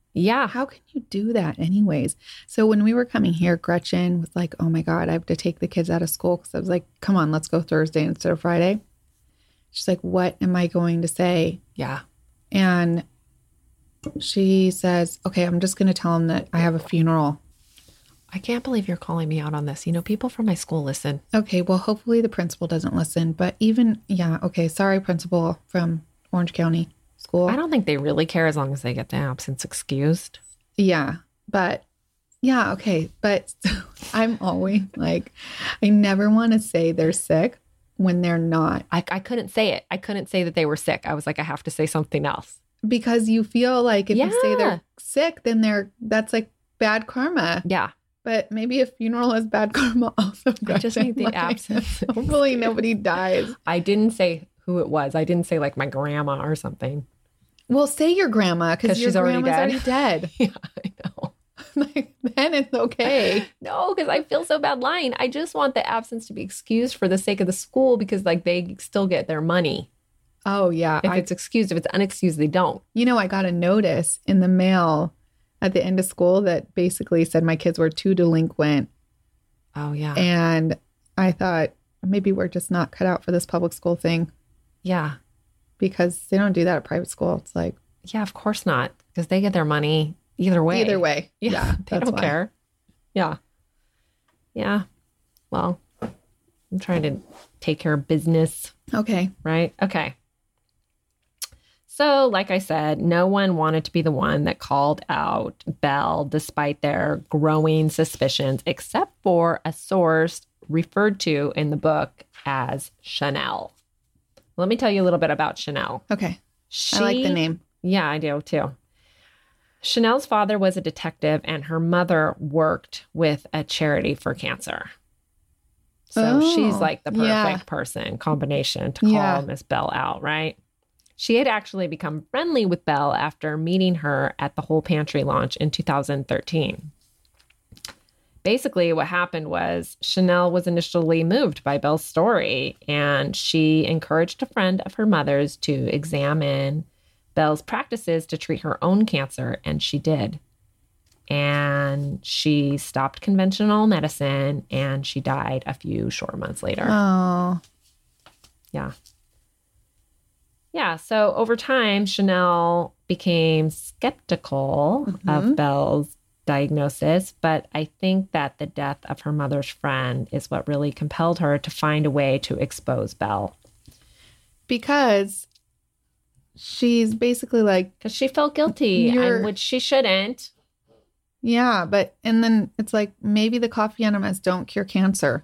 Yeah. How can you do that anyways? So when we were coming here, Gretchen was like, oh my God, I have to take the kids out of school. Because I was like, come on, let's go Thursday instead of Friday. She's like, what am I going to say? Yeah. And she says, okay, I'm just going to tell him that I have a funeral. I can't believe you're calling me out on this. You know, people from my school listen. Okay, well, hopefully the principal doesn't listen. But even, yeah, okay, sorry, principal from Orange County School. I don't think they really care as long as they get the absence excused. Yeah, but yeah, okay. But I'm always like, I never want to say they're sick when they're not. I, I couldn't say it. I couldn't say that they were sick. I was like, I have to say something else. Because you feel like if you say Yeah. they're sick, then they're, that's like bad karma. Yeah. But maybe a funeral is bad karma also. I just Gretchen. need the Like, absence. Hopefully nobody dies. I didn't say who it was. I didn't say like my grandma or something. Well, say your grandma 'Cause because your she's already grandma's dead. already dead. Yeah, I know. Like, then it's okay. No, because I feel so bad lying. I just want the absence to be excused for the sake of the school because like they still get their money. Oh, yeah. If I, it's excused, if it's unexcused, they don't. you know, I got a notice in the mail at the end of school that basically said my kids were too delinquent. Oh, yeah. And I thought maybe we're just not cut out for this public school thing yeah. because they don't do that at private school. It's like, Yeah, of course not. Because they get their money either way. either way. Yeah. Yeah, they that's don't why. care. Yeah. Yeah. Well, I'm trying to take care of business, Okay. right? Okay. So, like I said, no one wanted to be the one that called out Belle despite their growing suspicions, except for a source referred to in the book as Chanel. Let me tell you a little bit about Chanel. Okay. She, I like the name. Yeah, I do too. Chanel's father was a detective and her mother worked with a charity for cancer. So Oh, she's like the perfect yeah. person combination to call Yeah. Miss Belle out, right? She had actually become friendly with Belle after meeting her at the Whole Pantry launch in two thousand thirteen. Basically, what happened was Chanel was initially moved by Belle's story, and she encouraged a friend of her mother's to examine Belle's practices to treat her own cancer, and she did. And she stopped conventional medicine, and she died a few short months later. Oh. Yeah. Yeah. So over time, Chanel became skeptical of Belle's diagnosis, but I think that the death of her mother's friend is what really compelled her to find a way to expose Belle. Because she's basically like, Because she felt guilty, You're- and which she shouldn't. yeah, but, and then it's like, maybe the coffee enemas don't cure cancer.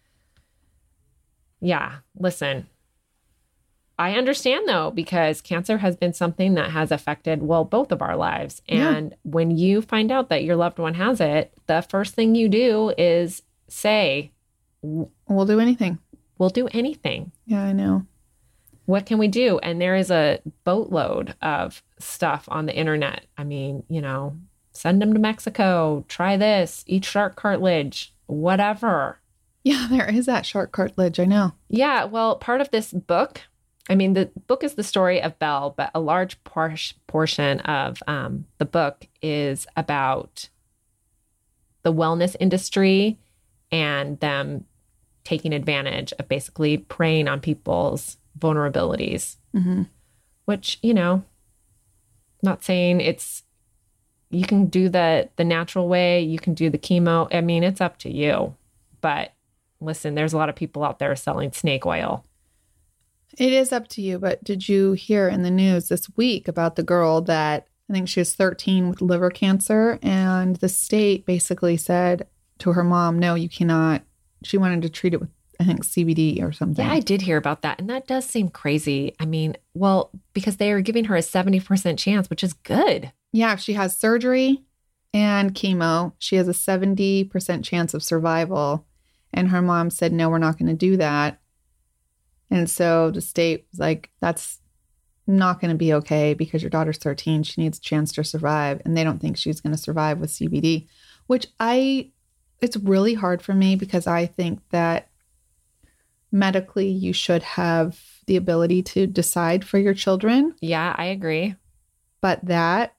Yeah. Listen, I understand though, because cancer has been something that has affected, well, both of our lives. Yeah. And when you find out that your loved one has it, the first thing you do is say, We'll do anything. we'll do anything. Yeah, I know. What can we do? And there is a boatload of stuff on the internet. I mean, you know, send them to Mexico, try this, eat shark cartilage, whatever. Yeah, there is that shark cartilage. I know. Yeah, well, part of this book, I mean, the book is the story of Belle, but a large por- portion of um, the book is about the wellness industry and them taking advantage of basically preying on people's vulnerabilities, Mm-hmm. which, you know, not saying it's, you can do the the natural way, you can do the chemo. I mean, it's up to you. But listen, there's a lot of people out there selling snake oil. It is up to you, but did you hear in the news this week about the girl that I think she was thirteen with liver cancer, and the state basically said to her mom, no, you cannot. She wanted to treat it with, I think, C B D or something. Yeah, I did hear about that. And that does seem crazy. I mean, well, because they are giving her a seventy percent chance, which is good. Yeah, if she has surgery and chemo, she has a seventy percent chance of survival. And her mom said, no, we're not going to do that. And so the state was like, that's not going to be okay because your daughter's thirteen. She needs a chance to survive. And they don't think she's going to survive with C B D, which I, it's really hard for me because I think that medically you should have the ability to decide for your children. Yeah, I agree. But that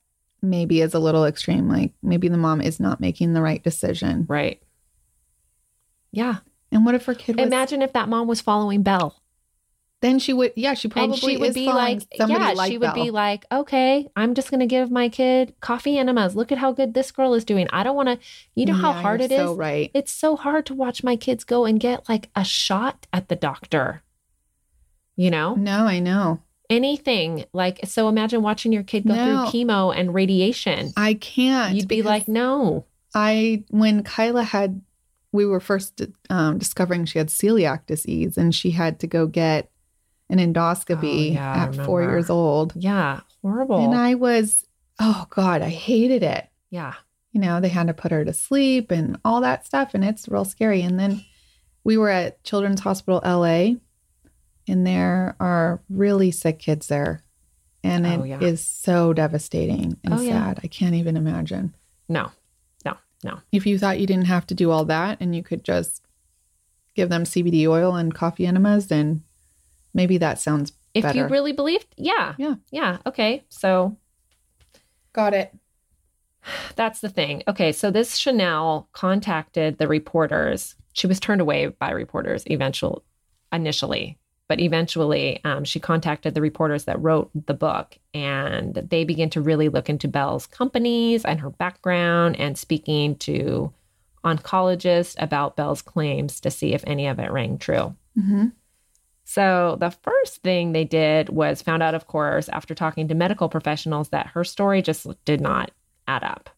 maybe is a little extreme. Like maybe the mom is not making the right decision. Right. Yeah. And what if her kid was... Imagine if that mom was following Belle. Then she would, yeah, she probably And she would is be following like, somebody yeah, like she would Belle. be like, okay, I'm just going to give my kid coffee enemas. Look at how good this girl is doing. I don't want to, you know how Yeah, hard you're it is? so right. It's so hard to watch my kids go and get like a shot at the doctor. You know? No, I know. Anything. Like, so imagine watching your kid go No. through chemo and radiation. I can't. You'd be because like, no. I, when Kyla had, we were first um, discovering she had celiac disease and she had to go get an endoscopy Oh, yeah, I at four remember. years old. Yeah. Horrible. And I was, oh God, I hated it. yeah. You know, they had to put her to sleep and all that stuff. And it's real scary. And then we were at Children's Hospital L A and there are really sick kids there. And it Oh, is yeah. so devastating and Oh, yeah. sad. I can't even imagine. No, no, no. If you thought you didn't have to do all that and you could just give them C B D oil and coffee enemas, then maybe that sounds If better. you really believed, yeah. Yeah. Yeah. Okay. So Got it. that's the thing. Okay. So this Chanel contacted the reporters. She was turned away by reporters eventually, initially, but eventually um, she contacted the reporters that wrote the book, and they began to really look into Belle's companies and her background and speaking to oncologists about Belle's claims to see if any of it rang true. Mm-hmm. So the first thing they did was found out, of course, after talking to medical professionals, that her story just did not add up.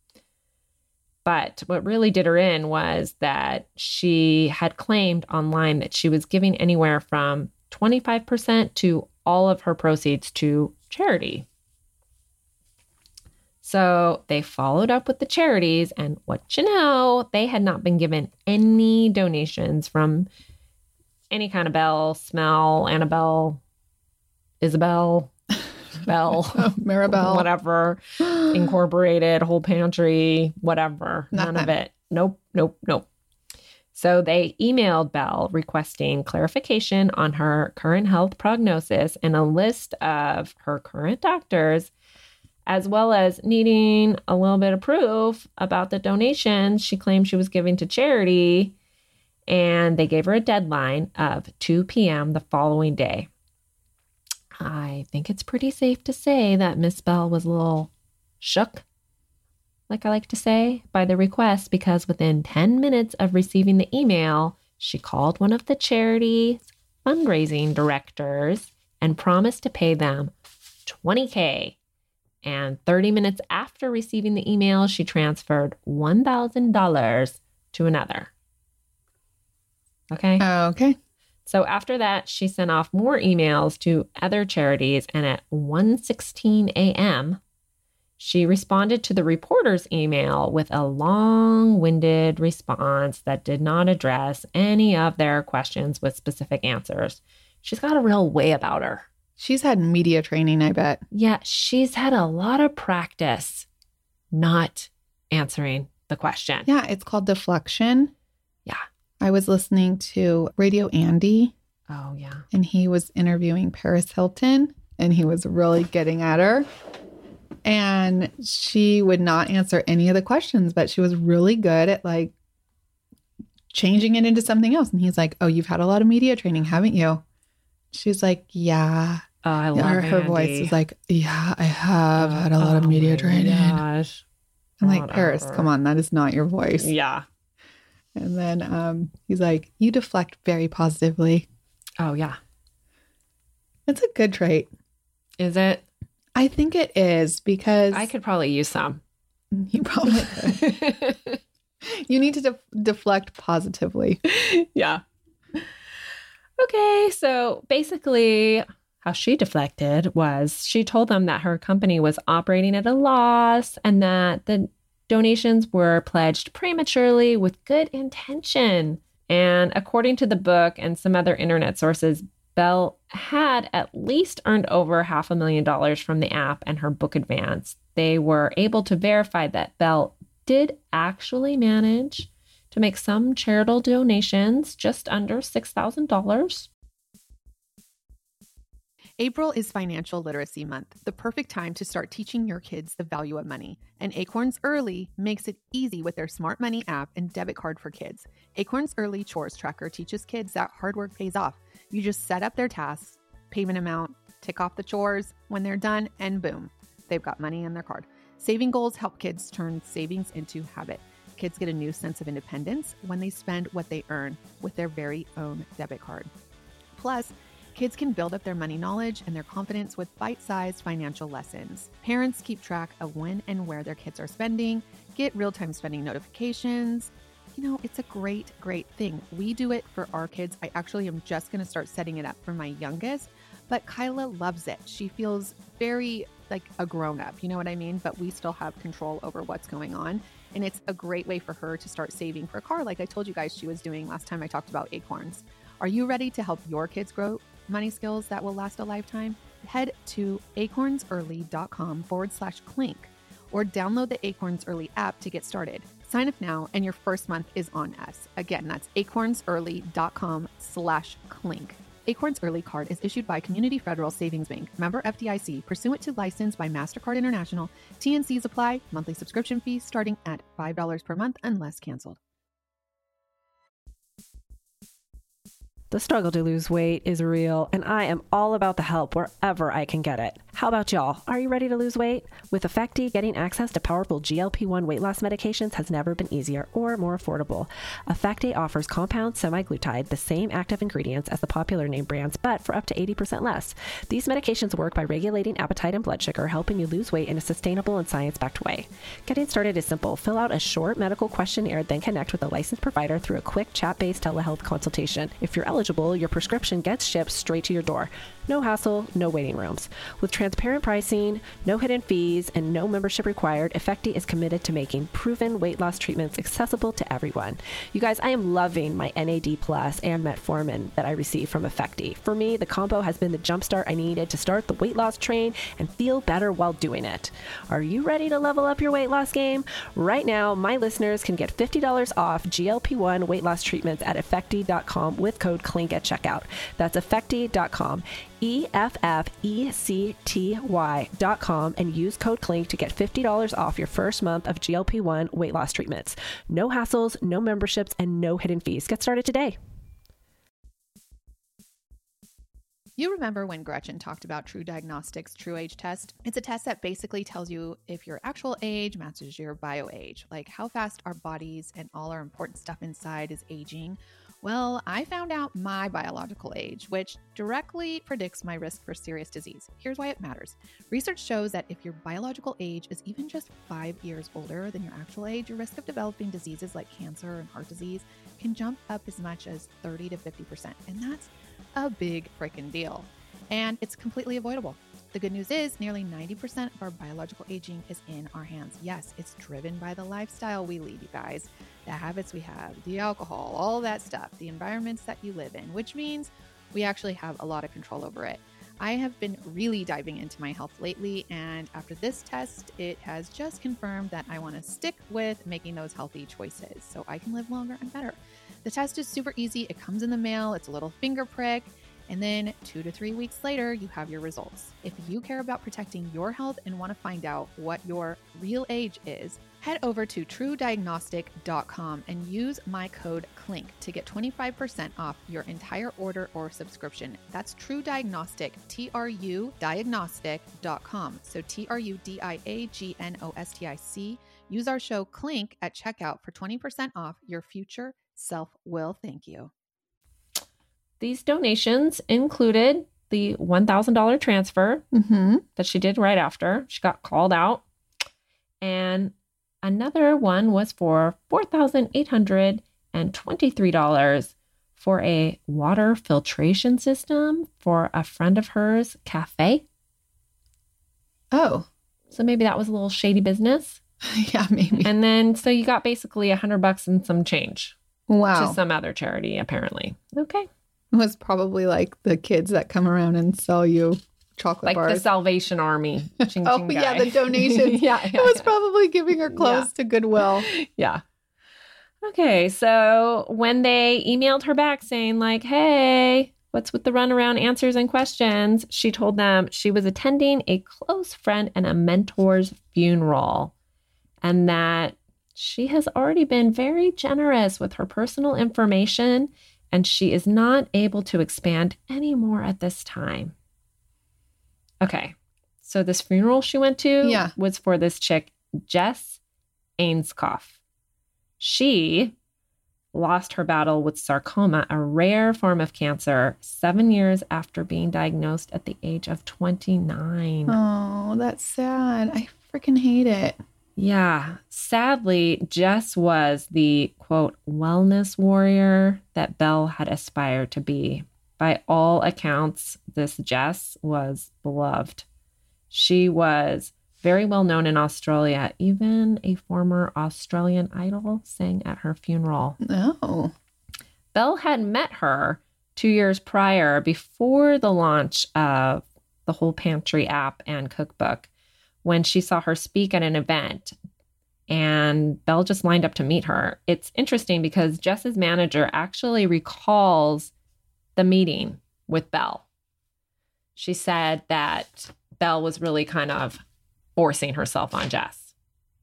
But what really did her in was that she had claimed online that she was giving anywhere from twenty-five percent to all of her proceeds to charity. So they followed up with the charities, and what you know, they had not been given any donations from any kind of Belle, Smell, Annabelle, Isabel, Belle, Maribel. whatever, Incorporated, Whole Pantry, whatever. None of it. Nope, nope, nope. So they emailed Belle requesting clarification on her current health prognosis and a list of her current doctors, as well as needing a little bit of proof about the donations she claimed she was giving to charity. And they gave her a deadline of two p.m. the following day. I think it's pretty safe to say that Miss Belle was a little shook, like I like to say, by the request, because within ten minutes of receiving the email, she called one of the charity's fundraising directors and promised to pay them twenty thousand dollars. And thirty minutes after receiving the email, she transferred one thousand dollars to another. Okay. Okay. So after that, she sent off more emails to other charities, and at one sixteen a.m., she responded to the reporter's email with a long-winded response that did not address any of their questions with specific answers. She's got a real way about her. She's had media training, I bet. Yeah, she's had a lot of practice not answering the question. Yeah, it's called deflection. Yeah. I was listening to Radio Andy, Oh, yeah. and he was interviewing Paris Hilton, and he was really getting at her. And she would not answer any of the questions, but she was really good at like changing it into something else. And he's like, "Oh, you've had a lot of media training, haven't you?" She's like, "Yeah." Oh, I love Yeah, her, her Andy. voice is like, "Yeah, I have had a lot of Oh media my training." Gosh. I'm like, "Paris, Whatever. come on, that is not your voice." Yeah. And then um, he's like, "You deflect very positively." Oh, yeah. It's a good trait. Is it? I think it is because I could probably use some. you probably could. You need to def- deflect positively. Yeah. Okay. So basically, how she deflected was she told them that her company was operating at a loss and that the donations were pledged prematurely with good intention. And according to the book and some other internet sources, Belle had at least earned over half a million dollars from the app and her book advance. They were able to verify that Belle did actually manage to make some charitable donations, just under six thousand dollars. April is Financial Literacy Month, the perfect time to start teaching your kids the value of money. And Acorns Early makes it easy with their Smart Money app and debit card for kids. Acorns Early Chores Tracker teaches kids that hard work pays off. You just set up their tasks, payment amount, tick off the chores when they're done, and boom, they've got money in their card. Saving goals help kids turn savings into habit. Kids get a new sense of independence when they spend what they earn with their very own debit card. Plus, kids can build up their money knowledge and their confidence with bite-sized financial lessons. Parents keep track of when and where their kids are spending, get real-time spending notifications. You know, it's a great, great thing. We do it for our kids. I actually am just going to start setting it up for my youngest, but Kyla loves it. She feels very like a grown-up, you know what I mean? But we still have control over what's going on. And it's a great way for her to start saving for a car, like I told you guys she was doing last time I talked about Acorns. Are you ready to help your kids grow money skills that will last a lifetime? Head to acornsearly.com forward slash clink or download the Acorns Early app to get started. Sign up now and your first month is on us. Again, that's acornsearly.com slash clink. Acorns Early Card is issued by Community Federal Savings Bank, member F D I C, pursuant to license by MasterCard International. T and Cs apply. Monthly subscription fees starting at five dollars per month unless canceled. The struggle to lose weight is real, and I am all about the help wherever I can get it. How about y'all? Are you ready to lose weight? With Effecti, getting access to powerful G L P one weight loss medications has never been easier or more affordable. Effecti offers compound semaglutide, the same active ingredients as the popular name brands, but for up to eighty percent less. These medications work by regulating appetite and blood sugar, helping you lose weight in a sustainable and science-backed way. Getting started is simple. Fill out a short medical questionnaire, then connect with a licensed provider through a quick chat-based telehealth consultation. If you're eligible, your prescription gets shipped straight to your door. No hassle, no waiting rooms. With transparent pricing, no hidden fees, and no membership required, Effecti is committed to making proven weight loss treatments accessible to everyone. You guys, I am loving my N A D Plus and Metformin that I receive from Effecti. For me, the combo has been the jumpstart I needed to start the weight loss train and feel better while doing it. Are you ready to level up your weight loss game? Right now, my listeners can get fifty dollars off G L P one weight loss treatments at effecti dot com with code CLINK at checkout. That's effecti dot com. E F F E C T Y dot com and use code CLINK to get fifty dollars off your first month of G L P one weight loss treatments. No hassles, no memberships, and no hidden fees. Get started today. You remember when Gretchen talked about True Diagnostics' True Age Test? It's a test that basically tells you if your actual age matches your bio age, like how fast our bodies and all our important stuff inside is aging. Well, I found out my biological age, which directly predicts my risk for serious disease. Here's why it matters. Research shows that if your biological age is even just five years older than your actual age, your risk of developing diseases like cancer and heart disease can jump up as much as thirty to fifty percent. And that's a big freaking deal. And it's completely avoidable. The good news is nearly ninety percent of our biological aging is in our hands. Yes, it's driven by the lifestyle we lead, you guys, the habits we have, the alcohol, all that stuff, the environments that you live in, which means we actually have a lot of control over it. I have been really diving into my health lately, and after this test, it has just confirmed that I want to stick with making those healthy choices so I can live longer and better. The test is super easy. It comes in the mail. It's a little finger prick. And then two to three weeks later, you have your results. If you care about protecting your health and want to find out what your real age is, head over to true diagnostic dot com and use my code CLINK to get twenty-five percent off your entire order or subscription. That's True Diagnostic, T R U diagnostic dot com. So T R U D I A G N O S T I C. Use our show CLINK at checkout for twenty percent off. Your future self will thank you. These donations included the one thousand dollars transfer Mm-hmm. that she did right after she got called out. And another one was for four thousand eight hundred twenty-three dollars for a water filtration system for a friend of hers cafe. Oh, So maybe that was a little shady business. yeah, maybe. And then, so you got basically a hundred bucks and some change Wow. to some other charity, apparently. Okay. It was probably like the kids that come around and sell you chocolate Like bars. the Salvation Army. Ching, Oh, ching yeah, guy. the donations. yeah, yeah. it was yeah. probably giving her clothes Yeah. to Goodwill. Yeah. Okay. So when they emailed her back saying like, hey, What's with the runaround answers and questions? She told them she was attending a close friend and a mentor's funeral, and that she has already been very generous with her personal information, and she is not able to expand any more at this time. Okay, so this funeral she went to Yeah. was for this chick, Jess Ainscough. She lost her battle with sarcoma, a rare form of cancer, seven years after being diagnosed at the age of twenty-nine. Oh, that's sad. I freaking hate it. Yeah. Sadly, Jess was the, quote, wellness warrior that Belle had aspired to be. By all accounts, this Jess was beloved. She was very well known in Australia. Even a former Australian Idol sang at her funeral. Oh. Belle had met her two years prior, before the launch of the Whole Pantry app and cookbook, when she saw her speak at an event, and Belle just lined up to meet her. It's interesting because Jess's manager actually recalls the meeting with Belle. She said that Belle was really kind of forcing herself on Jess.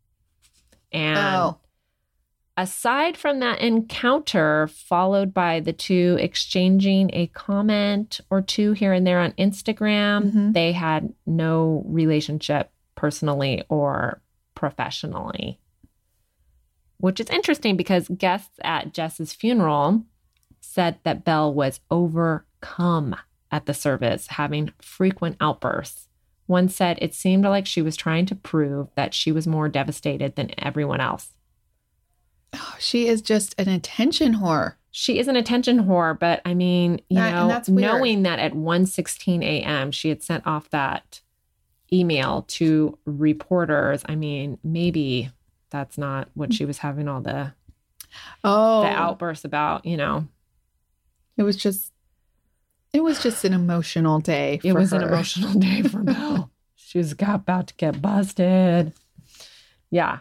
And Oh. aside from that encounter, followed by the two exchanging a comment or two here and there on Instagram, Mhm. they had no relationship personally or professionally. Which is interesting because guests at Jess's funeral said that Belle was overcome at the service, having frequent outbursts. One said it seemed like she was trying to prove that she was more devastated than everyone else. Oh, she is just an attention whore. She is an attention whore, but I mean, you That- and know, that's weird. knowing that at one sixteen a.m. she had sent off that email to reporters, I mean, maybe that's not what she was having all the, Oh. the outbursts about, you know. It was just it was just an emotional day for It was her. an emotional day for Belle. She was got, about to get busted. Yeah.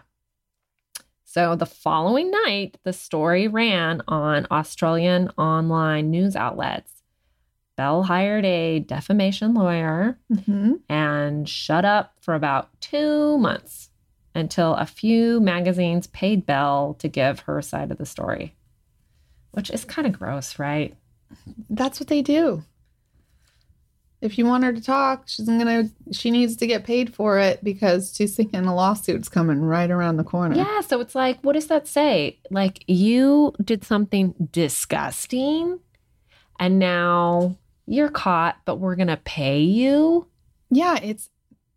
So the following night, the story ran on Australian online news outlets. Belle hired a defamation lawyer Mhm. and shut up for about two months until a few magazines paid Belle to give her side of the story, which is kind of gross, right? That's what they do. If you want her to talk, she's gonna she needs to get paid for it because she's thinking a lawsuit's coming right around the corner. Yeah, so it's like, what does that say? Like, you did something disgusting and now you're caught, but we're going to pay you? Yeah, it's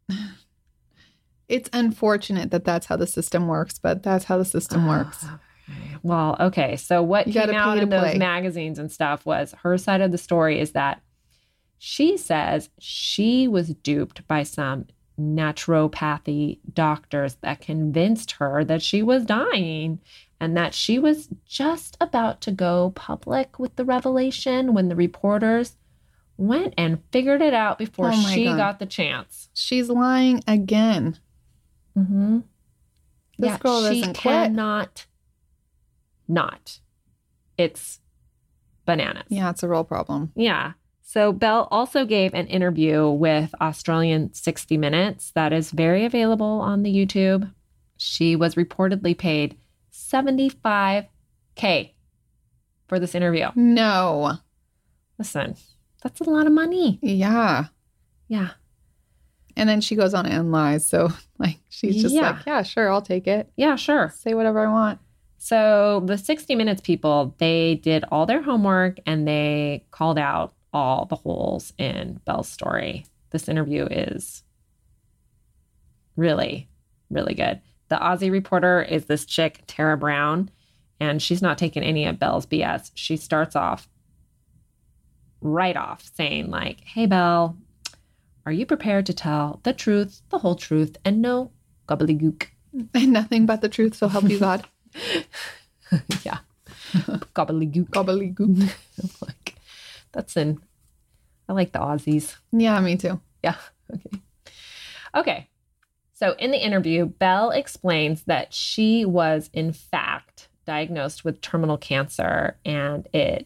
it's unfortunate that that's how the system works, but that's how the system works. Okay. Well, okay. So what You came gotta out pay in to those play. magazines and stuff was her side of the story is that she says she was duped by some naturopathy doctors that convinced her that she was dying and that she was just about to go public with the revelation when the reporters went and figured it out before Oh my she God. got the chance. She's lying again. Mm-hmm. This yeah, girl she doesn't quit. cannot not. It's bananas. Yeah, it's a real problem. Yeah. So Belle also gave an interview with Australian sixty minutes that is very available on the YouTube. She was reportedly paid seventy-five K for this interview. No. Listen, that's a lot of money. Yeah. Yeah. And then she goes on and lies. So like she's just Yeah. like, yeah, sure, I'll take it. Yeah, sure. Say whatever I want. So the sixty minutes people, they did all their homework and they called out all the holes in Belle's story. This interview is really, really good. The Aussie reporter is this chick, Tara Brown, and she's not taking any of Belle's B S. She starts off right off saying like, hey, Belle, are you prepared to tell the truth, the whole truth, and no gobbledygook? And nothing but the truth, so help you God. Yeah. Gobbledygook. Gobbledygook. Like, that's in, I like the Aussies. Yeah, me too. Yeah. Okay. Okay. So in the interview, Belle explains that she was in fact diagnosed with terminal cancer and it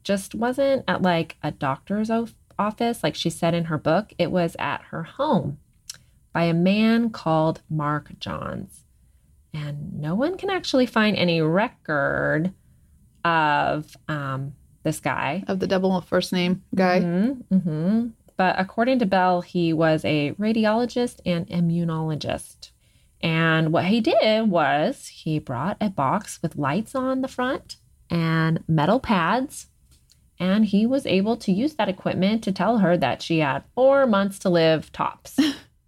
just wasn't at like a doctor's o- office, like she said in her book. It was at her home by a man called Mark Johns. And no one can actually find any record of um, this guy. Of the double first name guy. Mm-hmm, mm-hmm. But according to Bell, he was a radiologist and immunologist. And what he did was he brought a box with lights on the front and metal pads. And he was able to use that equipment to tell her that she had four months to live tops.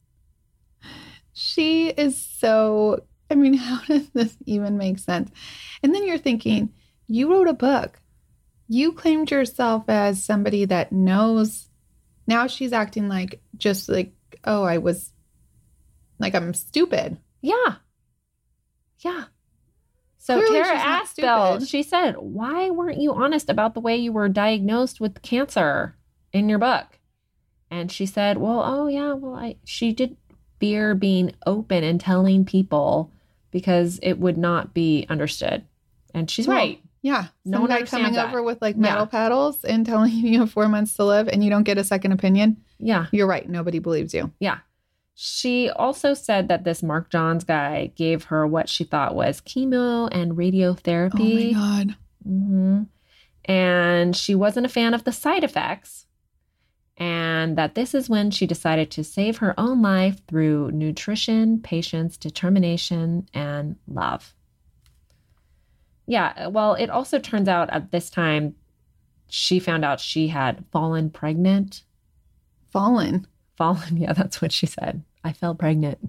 She is so, I mean, how does this even make sense? And then you're thinking, you wrote a book. You claimed yourself as somebody that knows. Now she's acting like, just like, oh, I was, like I'm stupid. Yeah. Yeah. So Clearly Tara she's not asked Bell, stupid. she said, why weren't you honest about the way you were diagnosed with cancer in your book? And she said, well, oh yeah, well, I, she did fear being open and telling people because it would not be understood. And she's Well, right. Yeah. No Some one guy understands coming that. over with like Yeah. metal paddles and telling you you have four months to live and you don't get a second opinion. Yeah. You're right. Nobody believes you. Yeah. She also said that this Mark Johns guy gave her what she thought was chemo and radiotherapy. Oh my God. hmm And she wasn't a fan of the side effects. And that this is when she decided to save her own life through nutrition, patience, determination, and love. Yeah, well, it also turns out at this time, she found out she had fallen pregnant. Fallen. Fallen, yeah, that's what she said. I fell pregnant.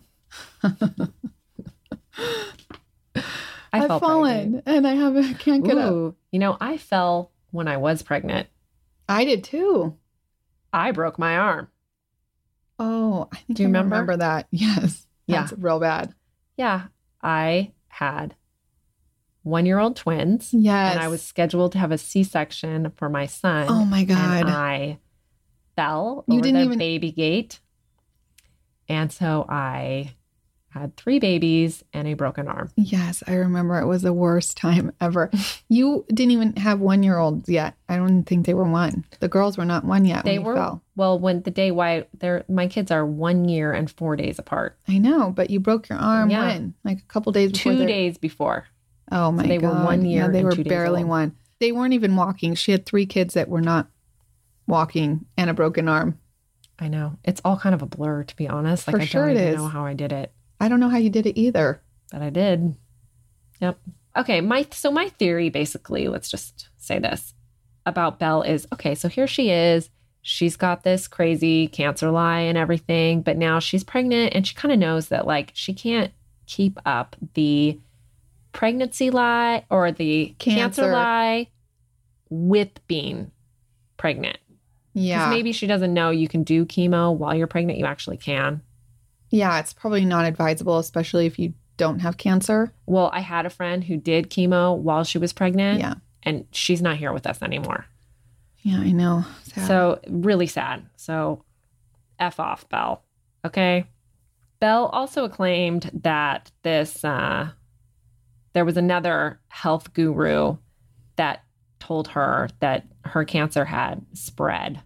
I I've fell fallen and I haven't, can't get up. Ooh, you know, I fell when I was pregnant. I did too. I broke my arm. Oh, I think Do you I remember? remember that. Yes. Yeah. That's real bad. Yeah, I had one-year-old twins. Yes. And I was scheduled to have a C-section for my son. Oh my God. And I fell You over didn't the even- baby gate. And so I had three babies and a broken arm. Yes, I remember it was the worst time ever. You didn't even have one-year-olds yet. I don't think they were one. The girls were not one yet They when you were, fell. well, when the day why they're, my kids are one year and four days apart. I know, but you broke your arm Yeah. when? Like a couple days before. Two they're- days before. Oh my they God. were one year Yeah, they and were two days barely old. one. They weren't even walking. She had three kids that were not walking and a broken arm. I know. It's all kind of a blur, to be honest. Like, For I sure don't it even is. know how I did it, I don't know how you did it either. but I did. Yep. Okay. My, so my theory, basically, let's just say this about Belle is, okay, so here she is. She's got this crazy cancer lie and everything, but now she's pregnant and she kind of knows that like she can't keep up the pregnancy lie or the cancer, Cancer. lie with being pregnant. Yeah. Because maybe she doesn't know you can do chemo while you're pregnant. You actually can. Yeah, it's probably not advisable, especially if you don't have cancer. Well, I had a friend who did chemo while she was pregnant. Yeah. And she's not here with us anymore. Yeah, I know. Sad. So really sad. So F off, Belle. Okay. Belle also claimed that this, uh, there was another health guru that told her that her cancer had spread.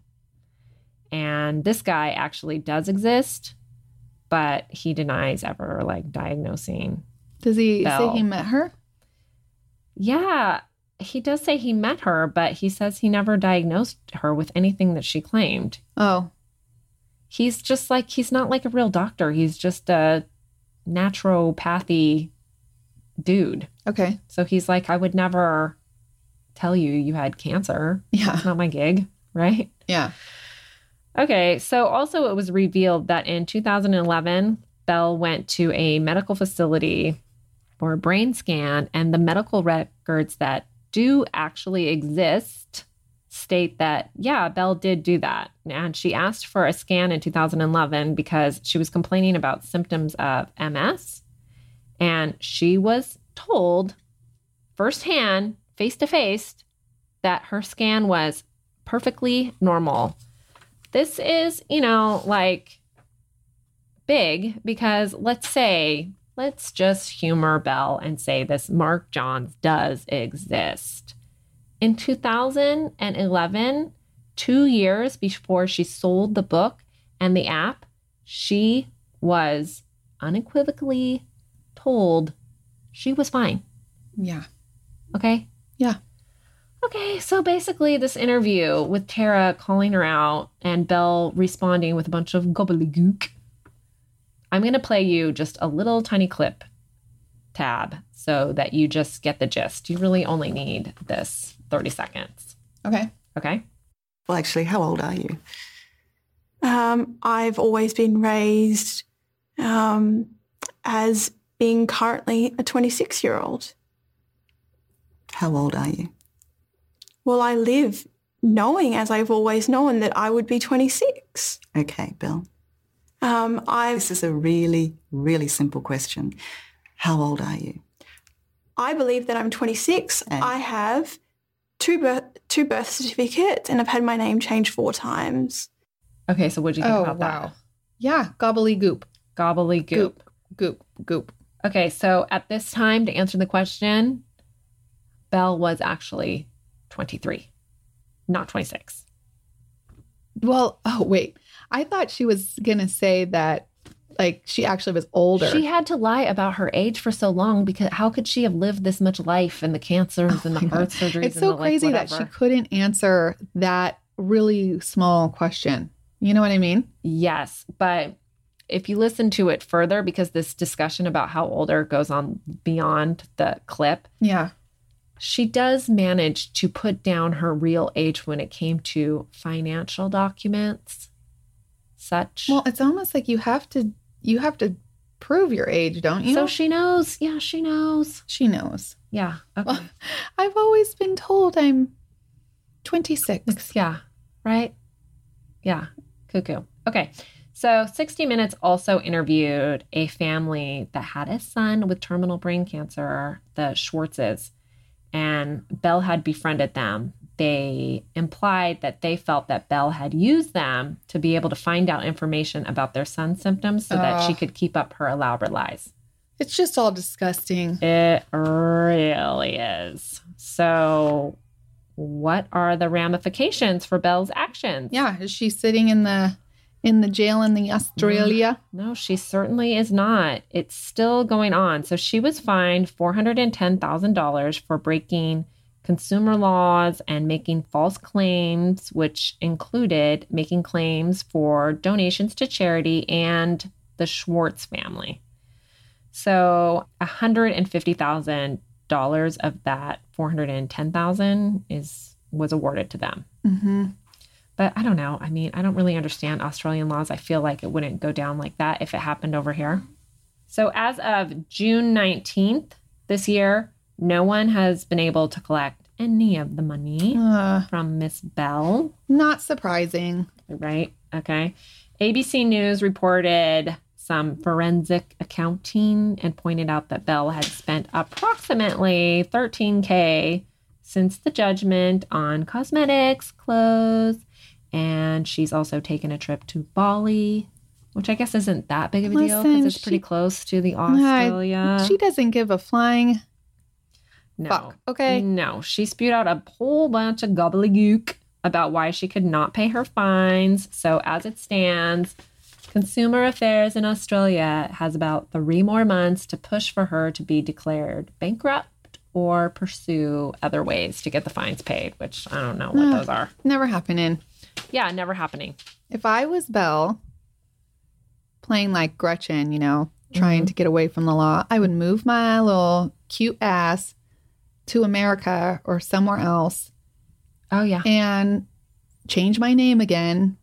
And this guy actually does exist, but he denies ever like diagnosing. Does he Belle. say he met her? Yeah, he does say he met her, but he says he never diagnosed her with anything that she claimed. Oh, He's just like, he's not like a real doctor. He's just a naturopathy dude. okay. So he's like, I would never tell you you had cancer. Yeah. It's not my gig, right? Yeah. Okay, so also it was revealed that in two thousand eleven, Belle went to a medical facility for a brain scan, and the medical records that do actually exist state that, yeah, Belle did do that. And she asked for a scan in two thousand eleven because she was complaining about symptoms of M S. And she was told firsthand, face to face, that her scan was perfectly normal. This is, you know, like big because let's say, let's just humor Belle and say this Mark Johns does exist. In two thousand eleven, two years before she sold the book and the app, she was unequivocally told she was fine. Yeah. Okay? Yeah. Okay, so basically this interview with Tara calling her out and Belle responding with a bunch of gobbledygook. I'm going to play you just a little tiny clip tab so that you just get the gist. You really only need this thirty seconds. Okay. Okay? Well, actually, how old are you? Um, I've always been raised um, as being currently a twenty-six-year-old. How old are you? Well, I live knowing, as I've always known, that I would be twenty-six. Okay, Bill. Um, I've, This is a really, really simple question. How old are you? I believe that I'm twenty-six. And- I have two birth, two birth certificates and I've had my name changed four times. Okay, so what do you think Oh, about wow. that? Yeah. Gobbledygook. Gobbledygook. Goop. Goop. Goop. Okay, so at this time, to answer the question, Belle was actually twenty-three, not twenty-six. Well, oh, wait. I thought she was going to say that, like, she actually was older. She had to lie about her age for so long because how could she have lived this much life and the cancers and the Oh my heart God. surgeries? It's and so the, like, crazy that whatever. she couldn't answer that really small question. You know what I mean? Yes, but if you listen to it further, because this discussion about how older goes on beyond the clip, Yeah. she does manage to put down her real age when it came to financial documents, such. Well, it's almost like you have to you have to prove your age, don't you? so she knows. Yeah, she knows. she knows. Yeah. Okay. Well, I've always been told I'm twenty-six. Yeah. Right? Yeah. Cuckoo. Okay. So sixty minutes also interviewed a family that had a son with terminal brain cancer, the Schwartzes, and Belle had befriended them. They implied that they felt that Belle had used them to be able to find out information about their son's symptoms so that she Ugh. could keep up her elaborate lies. It's just all disgusting. It really is. So what are the ramifications for Belle's actions? Yeah, is she sitting in the in the jail in the Australia? No, she certainly is not. It's still going on. So she was fined four hundred ten thousand dollars for breaking consumer laws and making false claims, which included making claims for donations to charity and the Schwartz family. So one hundred fifty thousand dollars of that four hundred ten thousand dollars is was awarded to them. Mm-hmm. But I don't know. I mean, I don't really understand Australian laws. I feel like it wouldn't go down like that if it happened over here. So as of June nineteenth this year, no one has been able to collect any of the money Uh, from Miss Belle, not surprising. right? Okay. A B C News reported some forensic accounting and pointed out that Belle had spent approximately thirteen thousand since the judgment on cosmetics, clothes, and she's also taken a trip to Bali, which I guess isn't that big of a deal Listen, because it's pretty she- close to the Uh, Australia. She doesn't give a flying no. fuck. Okay. No, she spewed out a whole bunch of gobbledygook about why she could not pay her fines. So as it stands, Consumer Affairs in Australia has about three more months to push for her to be declared bankrupt or pursue other ways to get the fines paid, which I don't know what Uh. those are. Never happening. Yeah, never happening. If I was Belle playing like Gretchen, you know, trying to get away from the law, I would move my little cute ass to America or somewhere else Oh, yeah. and change my name again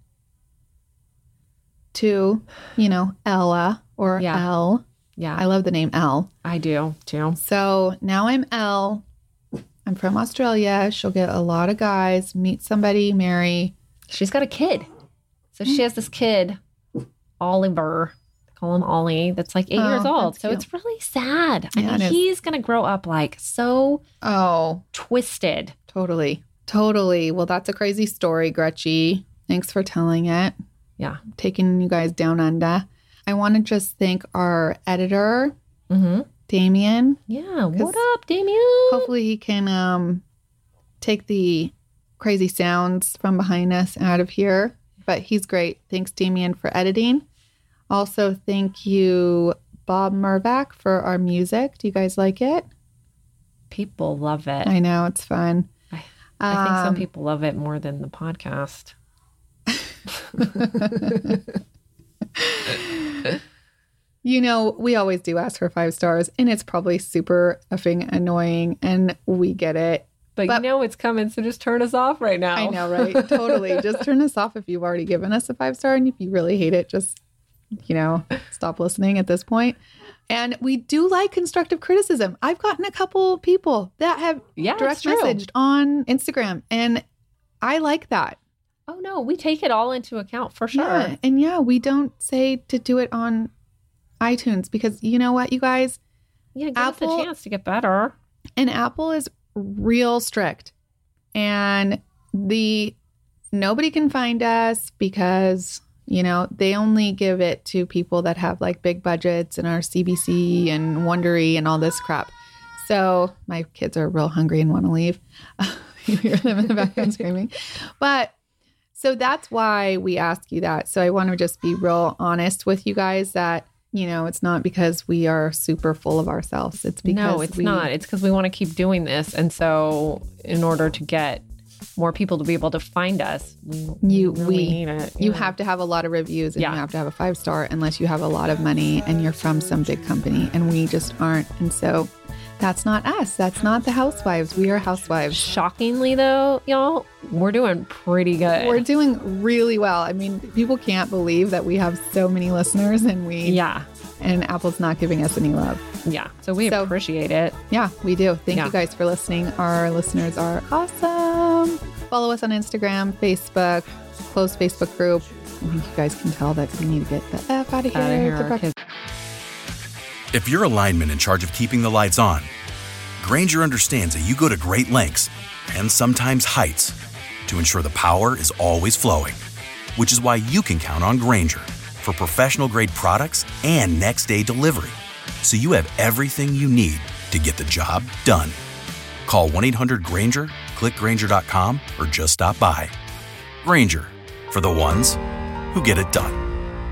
to, you know, Ella or Yeah. Elle. Yeah, I love the name Elle. I do too. So now I'm Elle. I'm from Australia. She'll get a lot of guys, meet somebody, marry. She's got a kid. So she has this kid, Oliver, call him Ollie, that's like eight Oh, years old. that's So cute. it's really sad. I Yeah, mean, it is. he's going to grow up like so Oh, twisted. totally. Totally. Well, that's a crazy story, Gretchy. Thanks for telling it. Yeah. Taking you guys down under. I want to just thank our editor, Mm-hmm. Damien. Yeah. 'Cause What up, Damien? Hopefully he can um take the crazy sounds from behind us out of here, but he's great. Thanks, Damien, for editing. Also, thank you, Bob Murback, for our music. Do you guys like it? People love it. I know, it's fun. I, I think Um, some people love it more than the podcast. You know, we always do ask for five stars, and it's probably super effing annoying, and we get it. But, But- you know it's coming, so just turn us off right now. I know, right? Totally. Just turn us off if you've already given us a five star, and if you really hate it, just, you know, stop listening at this point. And we do like constructive criticism. I've gotten a couple people that have Yeah, it's direct true. messaged on Instagram, and I like that. Oh, no, we take it all into account for sure. Yeah. And yeah, we don't say to do it on iTunes because you know what, you guys? Yeah, give Apple- us a chance to get better. And Apple is real strict. And the nobody can find us because, you know, they only give it to people that have like big budgets and are C B C and Wondery and all this crap. So my kids are real hungry and want to leave. You hear them in the background screaming. But so that's why we ask you that. So I want to just be real honest with you guys that, you know, it's not because we are super full of ourselves. It's because No, it's we, not. It's because we want to keep doing this. And so in order to get more people to be able to find us, we, You- we really we- need it. You Yeah. have to have a lot of reviews and Yeah. you have to have a five star unless you have a lot of money and you're from some big company, and we just aren't. And so that's not us. That's not the housewives. We are housewives. Shockingly, though, y'all, we're doing pretty good. We're doing really well. I mean, people can't believe that we have so many listeners and we yeah, and Apple's not giving us any love. yeah. So we So- appreciate it. Yeah, we do. Thank Yeah. you guys for listening. Our listeners are awesome. Follow us on Instagram, Facebook, closed Facebook group. I think you guys can tell that we need to get the F out of here. Outta here, to prep- 'cause- If you're a lineman in charge of keeping the lights on, Grainger understands that you go to great lengths and sometimes heights to ensure the power is always flowing, which is why you can count on Grainger for professional-grade products and next-day delivery, so you have everything you need to get the job done. Call one eight hundred Grainger, click Grainger dot com, or just stop by. Grainger, for the ones who get it done.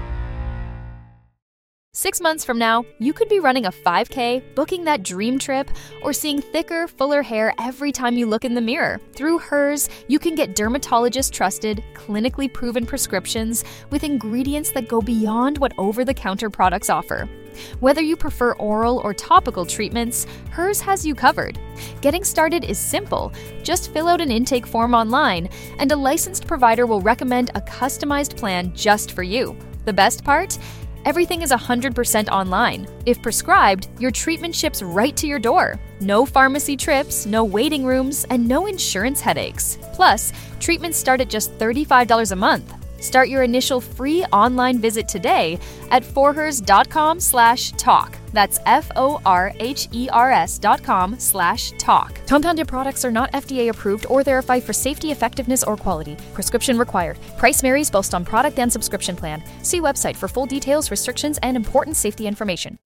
Six months from now, you could be running a five K, booking that dream trip, or seeing thicker, fuller hair every time you look in the mirror. Through Hers, you can get dermatologist-trusted, clinically proven prescriptions with ingredients that go beyond what over-the-counter products offer. Whether you prefer oral or topical treatments, Hers has you covered. Getting started is simple. Just fill out an intake form online, and a licensed provider will recommend a customized plan just for you. The best part? Everything is one hundred percent online. If prescribed, your treatment ships right to your door. No pharmacy trips, no waiting rooms, and no insurance headaches. Plus, treatments start at just thirty-five dollars a month. Start your initial free online visit today at forhers.com slash talk. That's F-O-R-H-E-R-S dot com slash talk. Compounded products are not F D A approved or verified for safety, effectiveness, or quality. Prescription required. Price varies based on product and subscription plan. See website for full details, restrictions, and important safety information.